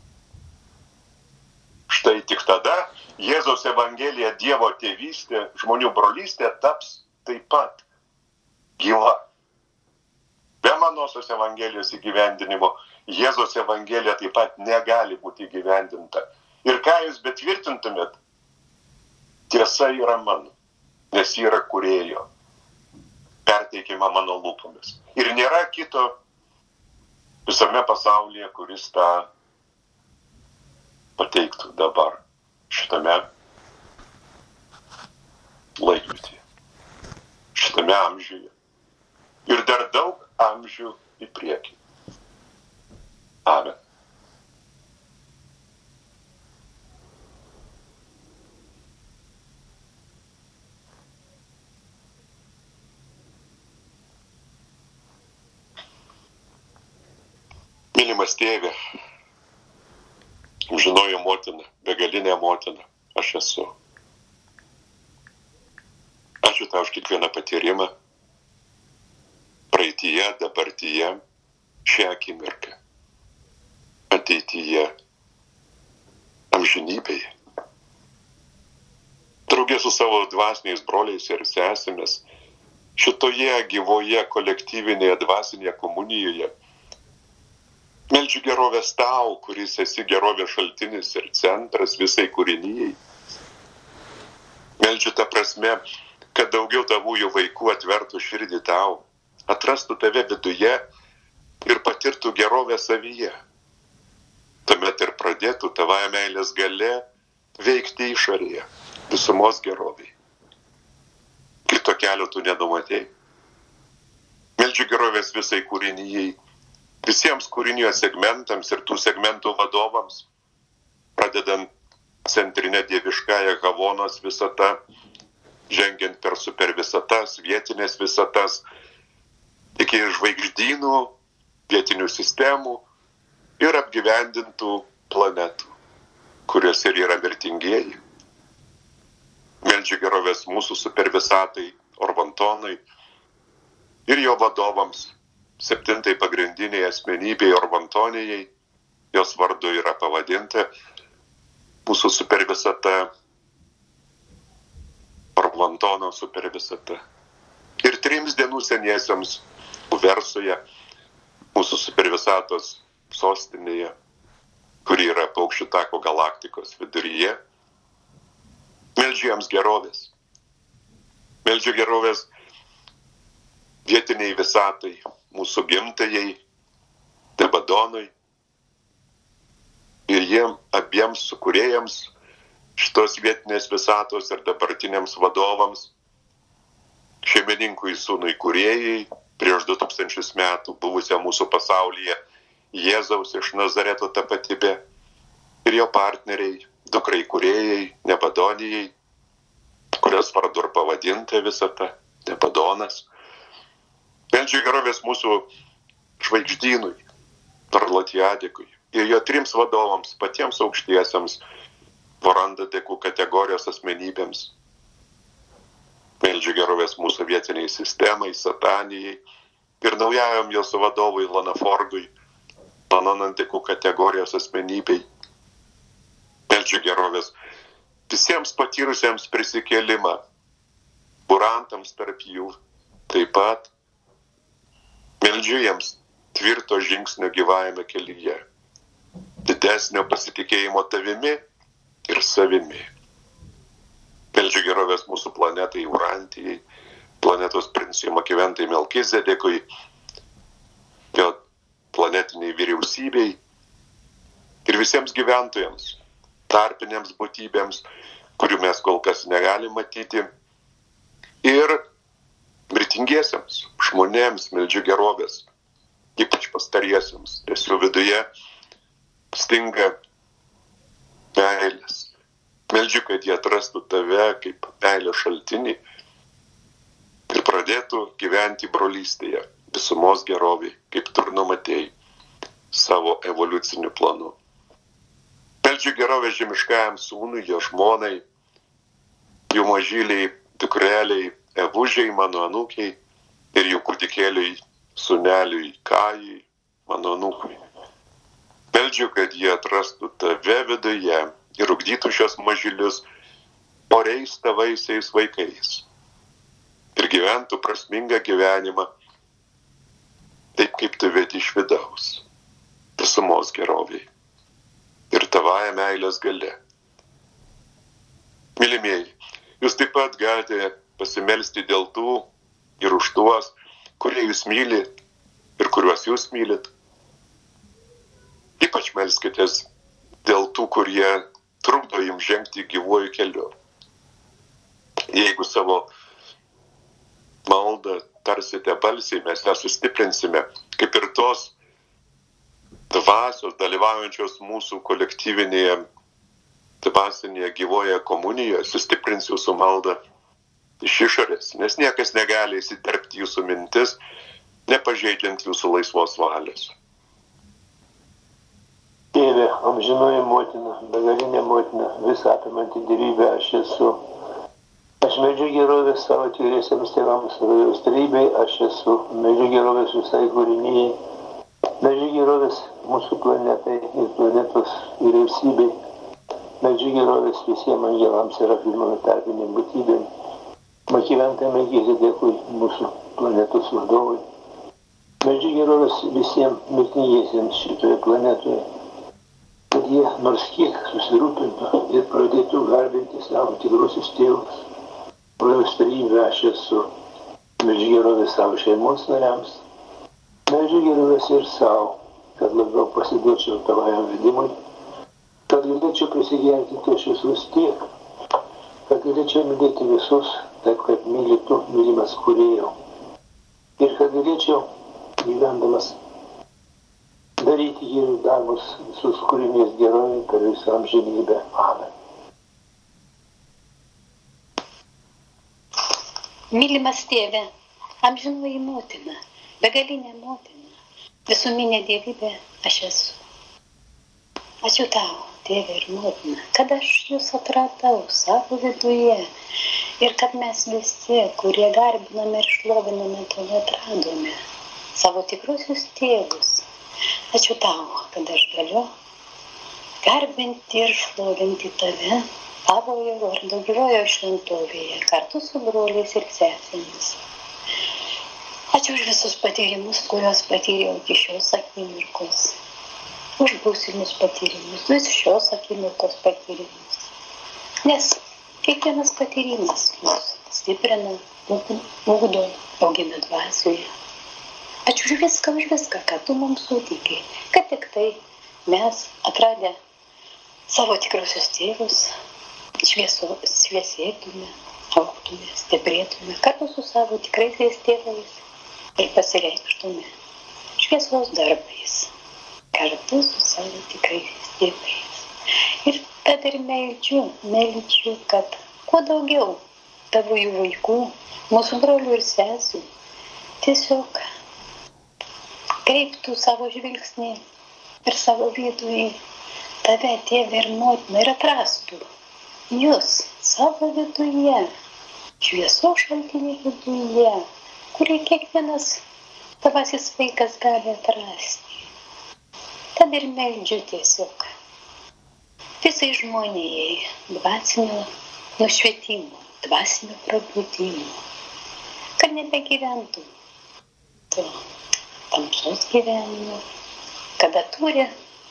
Štai tik tada Jėzaus evangelija, Dievo tėvystė, žmonių brolystė taps taip pat gyva. Be manosios evangelijos įgyvendinimo Jėzaus evangelija taip pat negali būti įgyvendinta. Ir ką jūs betvirtintumėt, tiesa yra mano, nes yra kūrėjo, perteikiama mano lūpomis. Ir nėra kito visame pasaulyje, kuris tą pateiktų dabar šitame laikmetyje, šitame amžiuje. Ir dar daug amžių į priekį. Amen. Mylimas tėve, amžinoji motina, begalinė motina, aš esu. Ačiū tau už kiekvieną patyrimą, praeityje, dabartyje, šią akimirką, ateityje, amžinybėje. Draugė su savo dvasiniais broliais ir sesėmis, šitoje gyvoje kolektyvinėje dvasinėje komunijoje, meldžiu gerovės tau, kuris esi gerovės šaltinis ir centras visai kūrinijai. Meldžiu tą prasme, kad daugiau tavųjų vaikų atvertų širdį tau, atrastų tave viduje ir patirtų gerovę savyje. Tuomet ir pradėtų tavoje meilės galia veikti išorėje, visumos geroviai. Kito kelio tu nenumatei. Meldžiu gerovės visai kūrinijai, visiems kūrinio segmentams ir tų segmentų vadovams, pradedant centrinę dieviškąją Havonos visatą, žengiant per super visatas, vietinės visatas, iki žvaigždynų, vietinių sistemų ir apgyvendintų planetų, kurios ir yra mirtingieji. Meldžiu gerovės mūsų supervisatai Orvantonui ir jo vadovams, septintai pagrindiniai asmenybei Orvantonijai, jos vardu yra pavadinta mūsų supervisata, Orvantono supervisata. Ir trims dienų seniesiams Uversoje, mūsų supervisatos sostinėje, kuri yra Paukščių tako galaktikos viduryje. Meldžiu jiems gerovės. Meldžiu gerovės vietiniai visatai, mūsų gimtajai, Debadonui ir jiem abiems sukūrėjams šitos vietinės visatos ir dabartiniams vadovams, šeimininkui sūnui kūrėjai, prieš du tūkstančius metų buvusią mūsų pasaulyje Jėzaus iš Nazareto tapatybė ir jo partneriai, dukrai kūrėjai, Nebadonijai, kurios vardu ir pavadinta visata, Nebadonas. Meldžiu gerovės mūsų žvaigždynui, Tarlatiadikui ir jo trims vadovams, patiems aukštiesiems, Vorandadekų kategorijos asmenybėms. Meldžiu gerovės mūsų vietiniai sistemai, Satanijai ir naujajam jos vadovui Lanaforgui, Lanonantikų kategorijos asmenybei. Meldžiu gerovės visiems patyrusiems prisikėlimą, burantams tarp jų taip pat. Meldžiu jiems tvirto žingsnio gyvajame kelyje, didesnio pasitikėjimo tavimi ir savimi. Meldžiu gerovės mūsų planetai Urantijai, planetos princui Makiventai Melkizedekui, jo planetiniai vyriausybei ir visiems gyventojams, tarpinėms būtybėms, kurių mes kol kas negalime matyti, ir mirtingiesiems žmonėms meldžiu gerovės, ypač pastariesiems, nes jų viduje stinga meilės. Meldžiu, kad jie atrastų tave kaip meilės šaltinį ir pradėtų gyventi brolystėje, visumos gerovėje, kaip tu numatėjai savo evoliuciniu planu. Meldžiu gerovę žemiškajam sūnui, jo žmonai, jų mažyliai, dukreliai, evužiai, mano anūkiai ir jų kūdikėliai, sūneliui Kajui, mano anūkui. Meldžiu, kad jie atrastų tave viduje ir ugdytų šios mažylius oriais tavaisiais vaikais ir gyventų prasmingą gyvenimą taip, kaip tu vedi iš vidaus, visumos geroviai ir tavąją meilės galia. Mylimieji, jūs taip pat galite pasimelsti dėl tų ir už tuos, kurie jūs mylit ir kuriuos jūs mylit. Ypač melskitės dėl tų, kurie trukdo jums žengti gyvuoju keliu. Jeigu savo maldą tarsite balsiai, mes ją sustiprinsime, kaip ir tos dvasios dalyvaujančios mūsų kolektyvinėje dvasinėje gyvoje komunijoje, sustiprins jūsų maldą iš išorės, nes niekas negali įsiterpti jūsų mintis, nepažeidžiant jūsų laisvos valios.
Tėve, amžinoji motina, begalinė motina, visą apimanti dievybę aš esu. Aš meldžiu gerovės savo tyriesiems tėvams, rojaus trybei aš esu. Meldžiu gerovės visai kūrinijai. Meldžiu gerovės mūsų planetai ir planetos vyriausybei. Meldžiu gerovės visiems angelams ir afirmano tarpinėm būtybėm. Makiventai Melkizedekui, mūsų planetos vadovui. Meldžiu gerovės visiems mirtingiesiems šitoje planetoje, kad jie nors kiek susirūpintų ir pradėtų garbinti savo tikruosius tėvus. Rojaus trybę aš esu. Meldžiu gerovės savo šeimos nariams. Meldžiu gerovės ir savo, kad labiau pasiduočiau tavajam vedimui, kad galėčiau prisigerti tos visus tiek, kad galėčiau mylėti visus, taip kaip myli tu, mylimas kūrėjau. Ir kad galėčiau, gyvendamas vykdyti jų darbus visus kūrinės gerovai per visą amžinybę. Amen.
Mylimas tėve, amžinoji motina, begalinė motina, visuminė dievybė aš esu. Ačiū tau, tėve ir motina, kad aš jūs atradau savo viduje ir kad mes visi, kurie garbiname ir šloviname tave, atradome savo tikrusius tėvus. Ačiū tau, kad aš galiu garbinti ir šlovinti tave tavojo vardo gyvojo šventovėje kartu su broliais ir sesėmis. Ačiū už visus patyrimus, kuriuos patyriau iki šios akimirkos. Už būsimus patyrimus, vis šios akimirkos patyrimus. Nes kiekvienas patyrimas mus stiprina, ugdo, augina dvasioje. Ačiū už viską, už viską, ką tu mums suteikai, kad tik tai mes atradę savo tikrusius tėvus šviesėtume, augtume, stiprėtume kartu su savo tikraisiais tėvais ir pasireikštume šviesos darbais kartu su savo tikraisiais tėvais. Ir tad ir meldžiu, meldžiu, kad kuo daugiau tavųjų vaikų, mūsų brolių ir sesių, tiesiog kreiptų savo žvilgsnį ir savo vidų į tave, tėvę ir motiną, ir atrastų jūs savo viduje, šviesos šaltinį viduje, kurį kiekvienas tavasis vaikas gali atrasti. Tad ir meldžiu tiesiog visai žmonijai dvasinio nušvietimo, dvasinio prabudimo, kad nebegyventų to tamsos gyvenimo, kada turi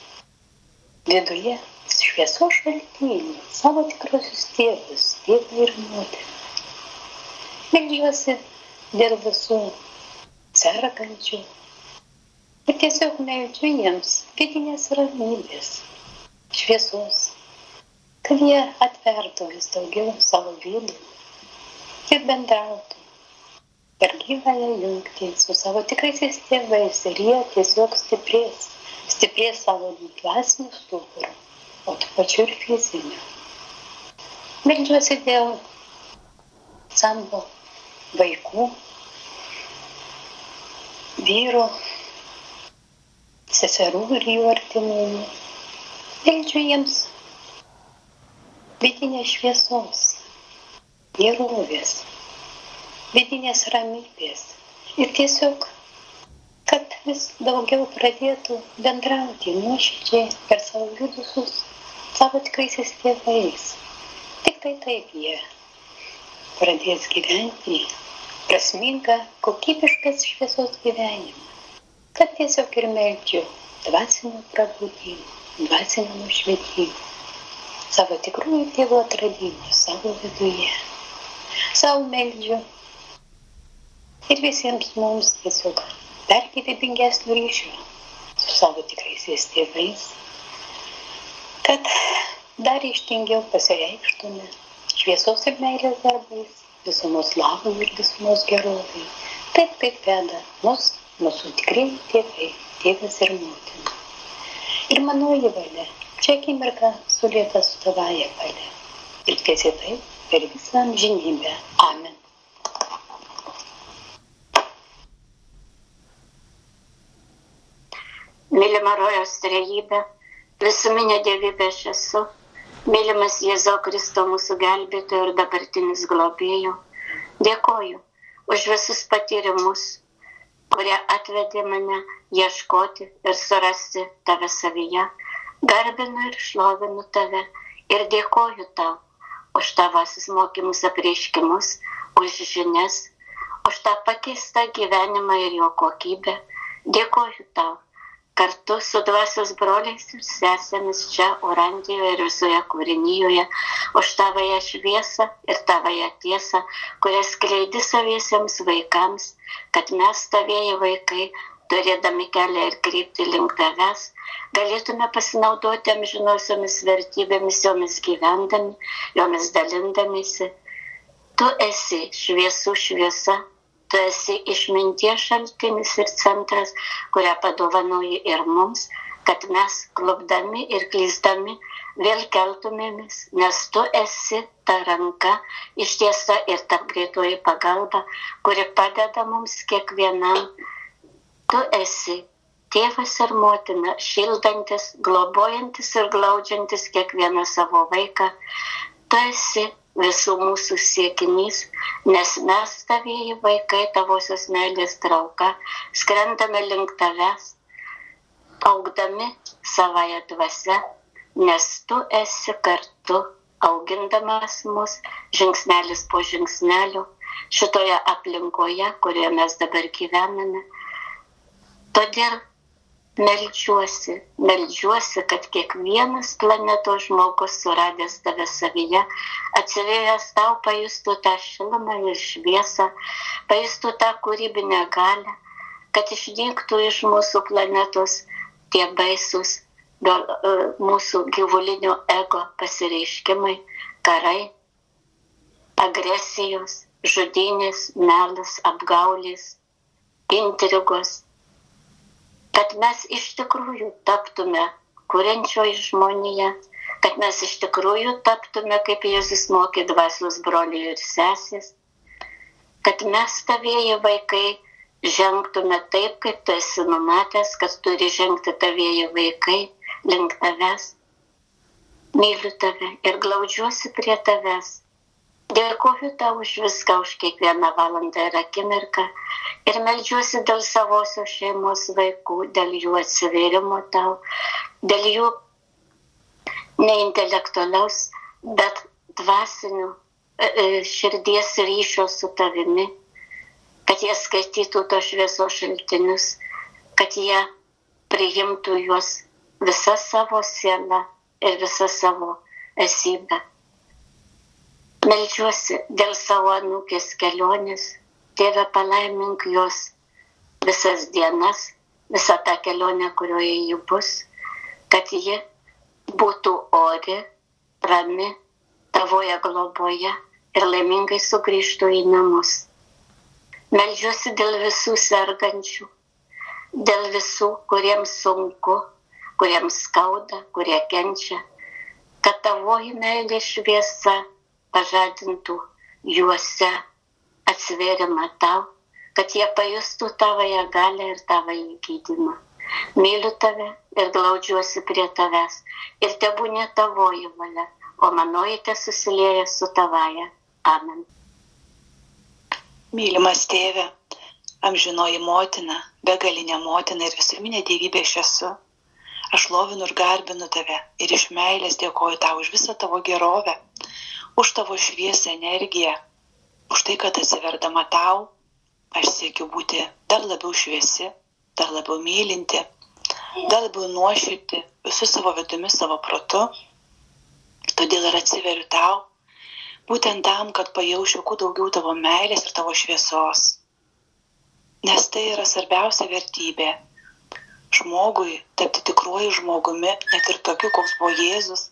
viduje šviesos šaltinį, savo tikrosius tėvus, tėvą ir motiną. Meldžiuosi dėl visų sergančių ir tiesiog meldžiu jiems vidinės ramybės, šviesos, kad jie atvertų vis daugiau savo vidų ir bendrautų per gyvąją jungtį su savo tikraisiais tėvais ir jie tiesiog stiprės, stiprės savo dvasinių stuburų, o tu pačiu ir fiziniu. Meldžiuosi dėl sambo vaikų, vyrų, seserų ir jų artimųjų. Meldžiu jiems vidinės šviesos, gerovės, vidinės ramybės ir tiesiog, kad vis daugiau pradėtų bendrauti nuoširdžiai per savo vidų su savo tikraisiais tėvais. Tik tai taip jie pradės gyventi prasmingą, kokybiškas šviesos gyvenimą. Kad tiesiog ir meldžiu dvasinio prabudimo, dvasinio nušvietimo, savo tikrųjų tėvų atradimų savo viduje. Sau meldžiu ir visiems mums tiesiog dar gyvybingesnio ryšio su savo tikraisiais tėvais, kad dar ryžtingiau pasireikštume šviesos ir meilės darbais, visumos labui ir visumos gerovai. Taip kaip veda mus, mūsų tikrai tėvai, tėvas ir motina. Ir manoji valia, čia akimirka sulieta su tavaja valia. Ir tiesiai taip per visą amžinybę. Amen.
Mylima rojaus trejybė, visuminė dievybė aš esu, mylimas Jėzau Kristo mūsų gelbėtojo ir dabartinis globėjų, dėkoju už visus patyrimus, kurie atvedė mane ieškoti ir surasti tave savyje, garbinu ir šlovinu tave ir dėkoju tau už tavasis mokymus apreiškimus, už žinias, už tą pakeistą gyvenimą ir jo kokybę, dėkoju tau kartu su dvasios broliais ir sesėmis čia Orandijoje ir visoje kūrinyjoje, už tavąją šviesą ir tavąją tiesą, kurią skleidi saviesiems vaikams, kad mes tavieji vaikai, turėdami kelią ir kryptį link tavęs, galėtume pasinaudoti amžinosiomis vertybėmis, jomis gyvendami, jomis dalindamėsi. Tu esi šviesų šviesa, tu esi išminties šaltinis ir centras, kurią padovanoji ir mums, kad mes klupdami ir klysdami vėl keltumėmės, nes tu esi ta ranka ištiesta ir ta greitoji pagalba, kuri padeda mums kiekvienam. Tu esi tėvas ir motina, šildantis, globojantis ir glaudžiantis kiekvieną savo vaiką. Tu esi visų mūsų siekinys, nes mes tavieji vaikai, tavosios meilės trauka, skrendame link tavęs, augdami savąją dvasią, nes tu esi kartu, augindamas mus žingsnelis po žingsnelio šitoje aplinkoje, kurioje mes dabar gyvename. Todėl meldžiuosi, meldžiuosi, kad kiekvienas planetos žmogus suradęs tave savyje, atsivėjęs tau pajustų tą šilumą ir šviesą, pajustų tą kūrybinę galią, kad išnyktų iš mūsų planetos tie baisus mūsų gyvulinio ego pasireiškimai, karai, agresijos, žudynės, melas, apgaulės, intrigos, kad mes iš tikrųjų taptume kuriančioji žmonija, kad mes iš tikrųjų taptume, kaip Jėzus mokė, dvasios broliai ir sesės, kad mes tavieji vaikai žengtume taip, kaip tu esi numatęs, kad turi žengti tavieji vaikai link tavęs. Myliu tave ir glaudžiuosi prie tavęs. Dėkoju tau už viską, už kiekvieną valandą ir akimirką. Ir meldžiuosi dėl savosios šeimos vaikų, dėl jų atsivėrimo tau, dėl jų ne intelektualaus, bet dvasinių širdies ryšio su tavimi, kad jie skaitytų to šviesos šaltinius, kad jie priimtų juos visą savo sielą ir visą savo esybę. Meldžiuosi dėl savo anūkės kelionės, Tėve, palaimink jos visas dienas, visą tą kelionę, kurioje ji bus, kad ji būtų ori, rami, tavoje globoje ir laimingai sugrįžtų į namus. Meldžiuosi dėl visų sergančių, dėl visų, kuriems sunku, kuriems skauda, kurie kenčia, kad tavoji meilė šviesa pažadintų juose atsivėrimą tau, kad jie pajustų tavąją galią ir tavąjį gydymą. Myliu tave ir glaudžiuosi prie tavęs ir tebūnė tavoji valia, o manoji te susilieja su tavaja. Amen.
Mylimas tėve, amžinoji motina, begalinė motina ir visuminė dievybė aš esu. Aš lovinu ir garbinu tave ir iš meilės dėkoju tau už visą tavo gerovę, už tavo šviesą energiją, už tai, kad atsiverdama tau, aš siekiu būti dar labiau šviesi, dar labiau mylinti, dar labiau nuoširti visų savo vidumi, savo protu. Todėl ir atsiveriu tau, būtent tam, kad pajaučiau kuo daugiau tavo meilės ir tavo šviesos. Nes tai yra svarbiausia vertybė. Žmogui tapti tikruoju žmogumi, net ir tokiu, koks buvo Jėzus.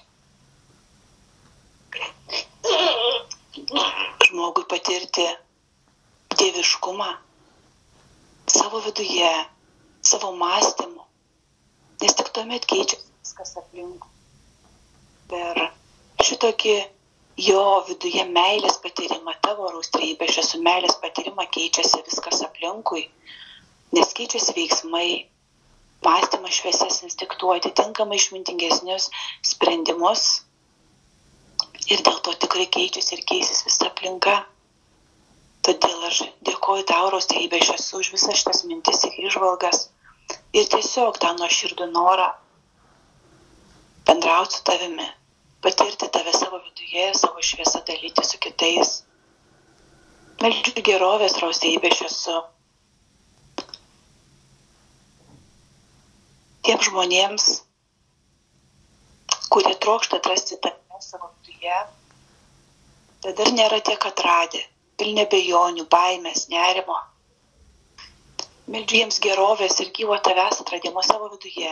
Žmogui patirti dieviškumą savo viduje, savo mąstymu, nes tik tuomet keičiasi viskas aplinkui. Per šitokį jo viduje meilės patyrimą, tavo raustrybė, aš esu meilės patyrimą, keičiasi viskas aplinkui, nes keičiasi veiksmai, mąstymas šviesesnis, diktuoja atitinkamai išmintingesnius sprendimus ir dėl to tikrai keičiasi ir keisis visa aplinka. Todėl aš dėkoju tau, raustrybė, aš esu už visas šitas mintis ir įžvalgas ir tiesiog tą nuoširdų norą bendrauti su tavimi, patirti tave savo viduje, savo šviesą dalyti su kitais. Meldžiu gerovės, raustrybė, aš esu tiem žmonėms, kurie trokšta atrasti tave savo viduje, tai dar nėra tiek atradę, pilni abejonių, baimės, nerimo. Meldžiu jiems gerovės ir gyvo tavęs atradimo savo viduje.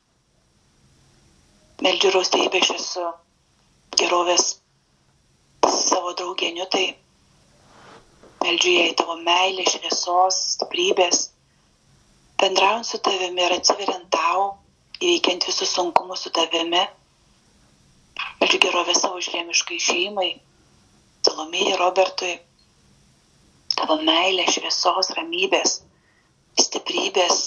Meldžiu raustrybė, aš esu gerovės savo draugėniu, tai meldžiu jai tavo meilę, šviesos, stiprybės, bendraujant su tavimi ir atsiveriant tau, įveikiant visus sunkumus su tavimi. Meldžiu gerovės savo žemiškai šeimai, Salomėjai, Robertui, tavo meilė, šviesos, ramybės, stiprybės.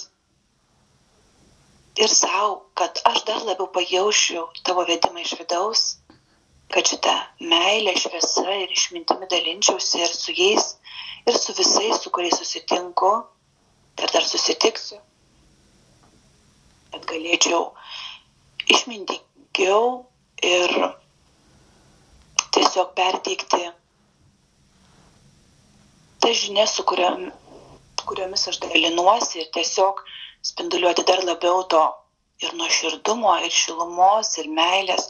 Ir savo, kad aš dar labiau pajaušiu tavo vedimą iš vidaus, kad šitą meilę, šviesą ir išmintimi dalinčiausi ir su jais, ir su visais, su kuriais susitinku, ir dar susitiksiu. Kad galėčiau išmintingiau ir tiesiog perteikti tas žinias, su kuriam, kuriomis aš dalinuosi, ir tiesiog spinduliuoti dar labiau to ir nuoširdumo, ir šilumos, ir meilės,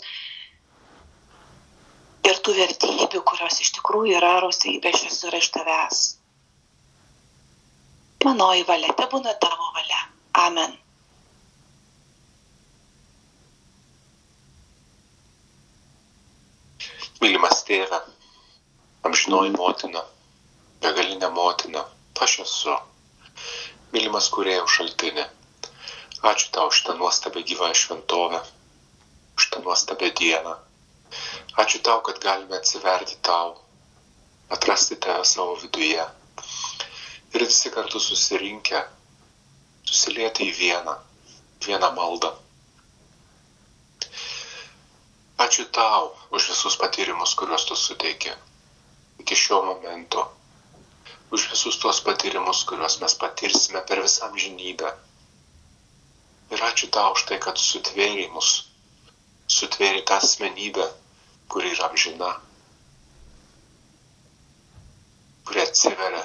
ir tų vertybių, kurios iš tikrųjų yra rausybė, aš esu iš tavęs. Manoji valia, te būna tavo valia. Amen.
Mylimas tėve, amžinoji motina, begalinė motina, aš esu. Mylimas kūrėjų šaltinė, ačiū tau už tą nuostabią gyvą šventovę, už tą nuostabią dieną. Ačiū tau, kad galime atsiverti tau, atrasti tave savo viduje ir visi kartu susirinkę, susilieti į vieną, vieną maldą. Ačiū tau už visus patyrimus, kuriuos tu suteiki iki šio momento, už visus tuos patyrimus, kuriuos mes patirsime per visą amžinybę. Ir ačiū tau už tai, kad sutvėrė mus, sutvėrė tą asmenybę, kuri yra amžina, kuri atsiveria.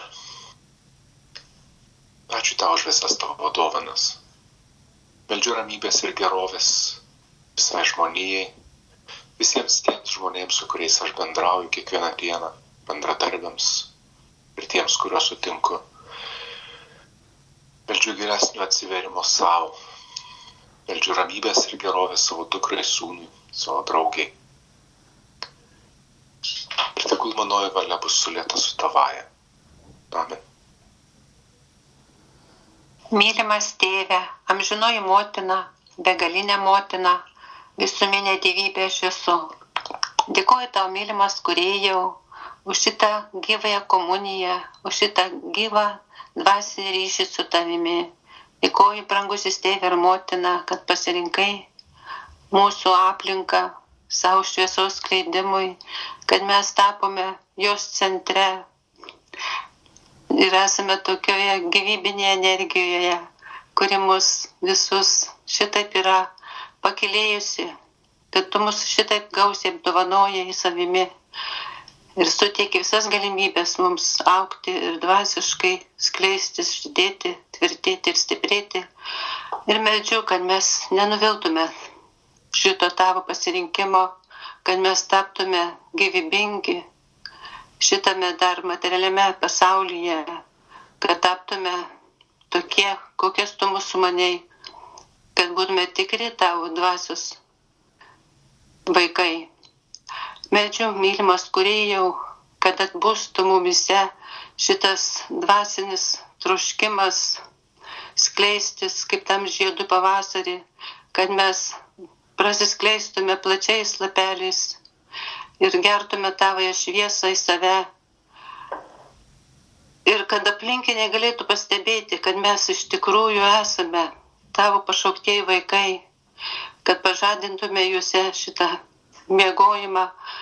Ačiū tau už visas tavo dovanas. Meldžiu ramybės ir gerovės visai žmonijai, visiems tiems žmonėms, su kuriais aš bendrauju kiekvieną dieną, bendradarbiams ir tiems, kuriuos sutinku. Meldžiu gilesnio atsiverimo savo. Meldžiu ramybės ir gerovės savo dukrai, sūnui, savo draugiai. Ir tegul manoji valia bus sulieta su tavaja. Amen.
Mylimas tėve, amžinoji motina, begalinė motina, visuminė dievybė aš esu. Dėkoju tau, mylimas kūrėjau, už šitą gyvąją komuniją, už šitą gyvą dvasinį ryšį su tavimi. Dėkoju, brangusis tėve ir motina, kad pasirinkai mūsų aplinką savo šviesos skleidimui, kad mes tapome jos centre ir esame tokioje gyvybinėje energijoje, kuri mus visus šitaip yra pakilėjusi, kad tu mus šitaip gausiai apdovanojai savimi ir suteiki visas galimybės mums augti ir dvasiškai skleistis, žydėti, tvirtėti ir stiprėti. Ir meldžiu, kad mes nenuviltume šito tavo pasirinkimo, kad mes taptume gyvybingi šitame dar materialiame pasaulyje, kad taptume tokie, kokias tu mūsų manei, kad būtume tikri tavo dvasios vaikai. Meldžiu, mylimas kūrėjau, kad atbustų mumise šitas dvasinis troškimas skleistis kaip tam žiedų pavasarį, kad mes prasiskleistume plačiais lapeliais ir gertume tavąją šviesą į save. Ir kad aplinkiniai galėtų pastebėti, kad mes iš tikrųjų esame tavo pašauktieji vaikai, kad pažadintume juose šitą miegojimą,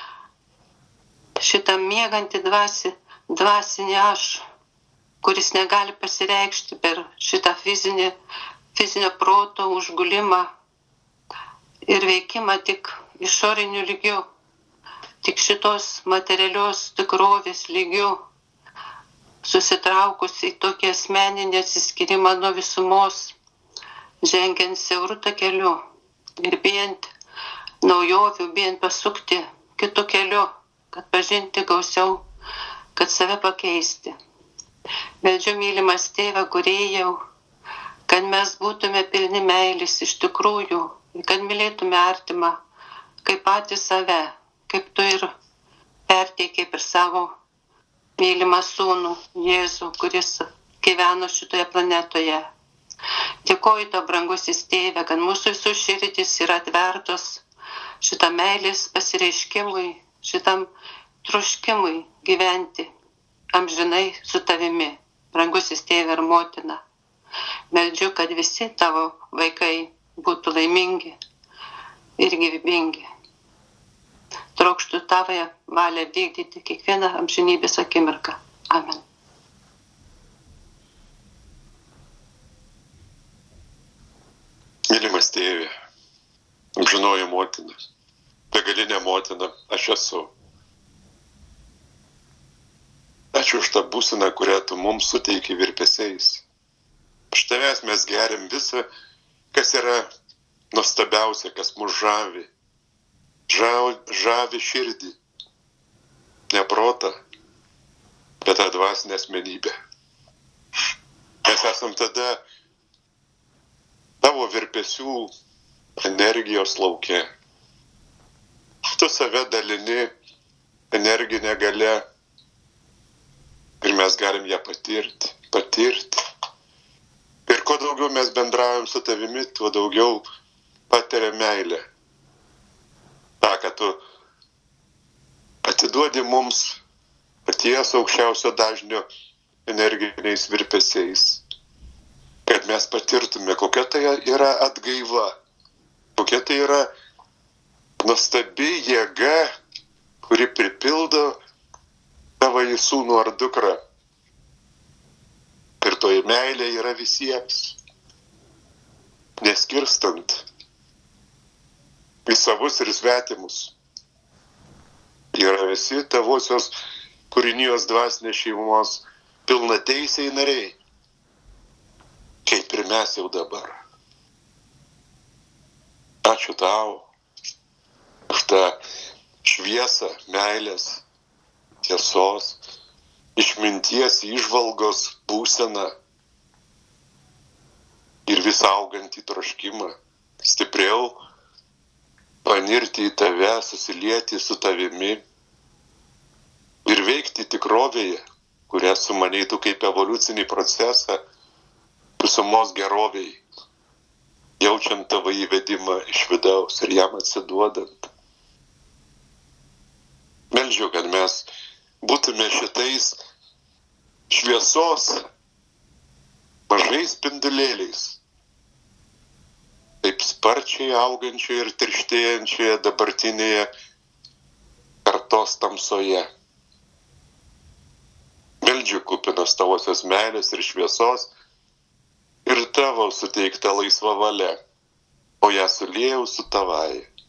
šitą miegantį dvasį, dvasinį aš, kuris negali pasireikšti per šitą fizinį, fizinio proto užgulimą ir veikimą tik išoriniu lygiu, tik šitos materialios tikrovės lygiu, susitraukus į tokį asmeninį atsiskyrimą nuo visumos, žengiant siaurų takeliu ir bijant naujovių, bijant pasukti kitų keliu, kad pažinti gausiau, kad save pakeisti. Meldžiu, mylimas tėve, kūrėjau, kad mes būtume pilni meilės iš tikrųjų, kad mylėtume artimą kaip patys save, kaip tu ir perteikei per savo mylimą sūnų Jėzų, kuris gyveno šitoje planetoje.
Dėkoju tau, brangusis tėve, kad mūsų visų širdys yra atvertos šitam meilės pasireiškimui, šitam troškimui gyventi amžinai su tavimi, brangusis tėve ir motina. Meldžiu, kad visi tavo vaikai būtų laimingi ir gyvybingi. Trokštų tavąją valią vykdyti kiekvieną amžinybės akimirką. Amen.
Mylimas tėve, amžinoji motina, begalinė motina, aš esu. Ačiū už tą būseną, kurią tu mums suteiki virpesiais. Iš tavęs mes geriam visą, kas yra nuostabiausia, kas mus žavi. Žavi, žavi širdį, ne protą, bet tą dvasinę asmenybę. Mes esam tada tavo virpesių energijos lauke. Tu save dalini energinę galę ir mes galim ją patirti, patirti. Ir kuo daugiau mes bendraujam su tavimi, tuo daugiau patiriam meilę. Ta, kad tu atiduodi mums paties aukščiausio dažnio energiniais virpesiais. Kad mes patirtume, kokia tai yra atgaiva, kokia tai yra nuostabi jėga, kuri pripildo tavo sūnų ar dukrą. Ir toji meilė yra visiems, neskirstant į savus ir svetimus. Yra visi tavosios kūrinijos dvasinės šeimos pilnateisiai nariai. Kaip ir mes jau dabar. Ačiū tau už tą šviesą, meilės, tiesos, išminties, įžvalgos būseną ir visą augantį troškimą. Stipriau panirti į tave, susilieti su tavimi ir veikti tikrovėje, kurią sumanytų kaip evoliucinį procesą visumos geroviai, jaučiant tavo įvedimą iš vidaus ir jam atsiduodant. Meldžiu, kad mes būtume šitais šviesos mažais spindulėliais, taip sparčiai augančioje ir tirštėjančioje dabartinėje kartos tamsoje. Meldžiu kupinas tavosios meilės ir šviesos ir tavo suteikta laisva valia, o ją suliejau su tavai.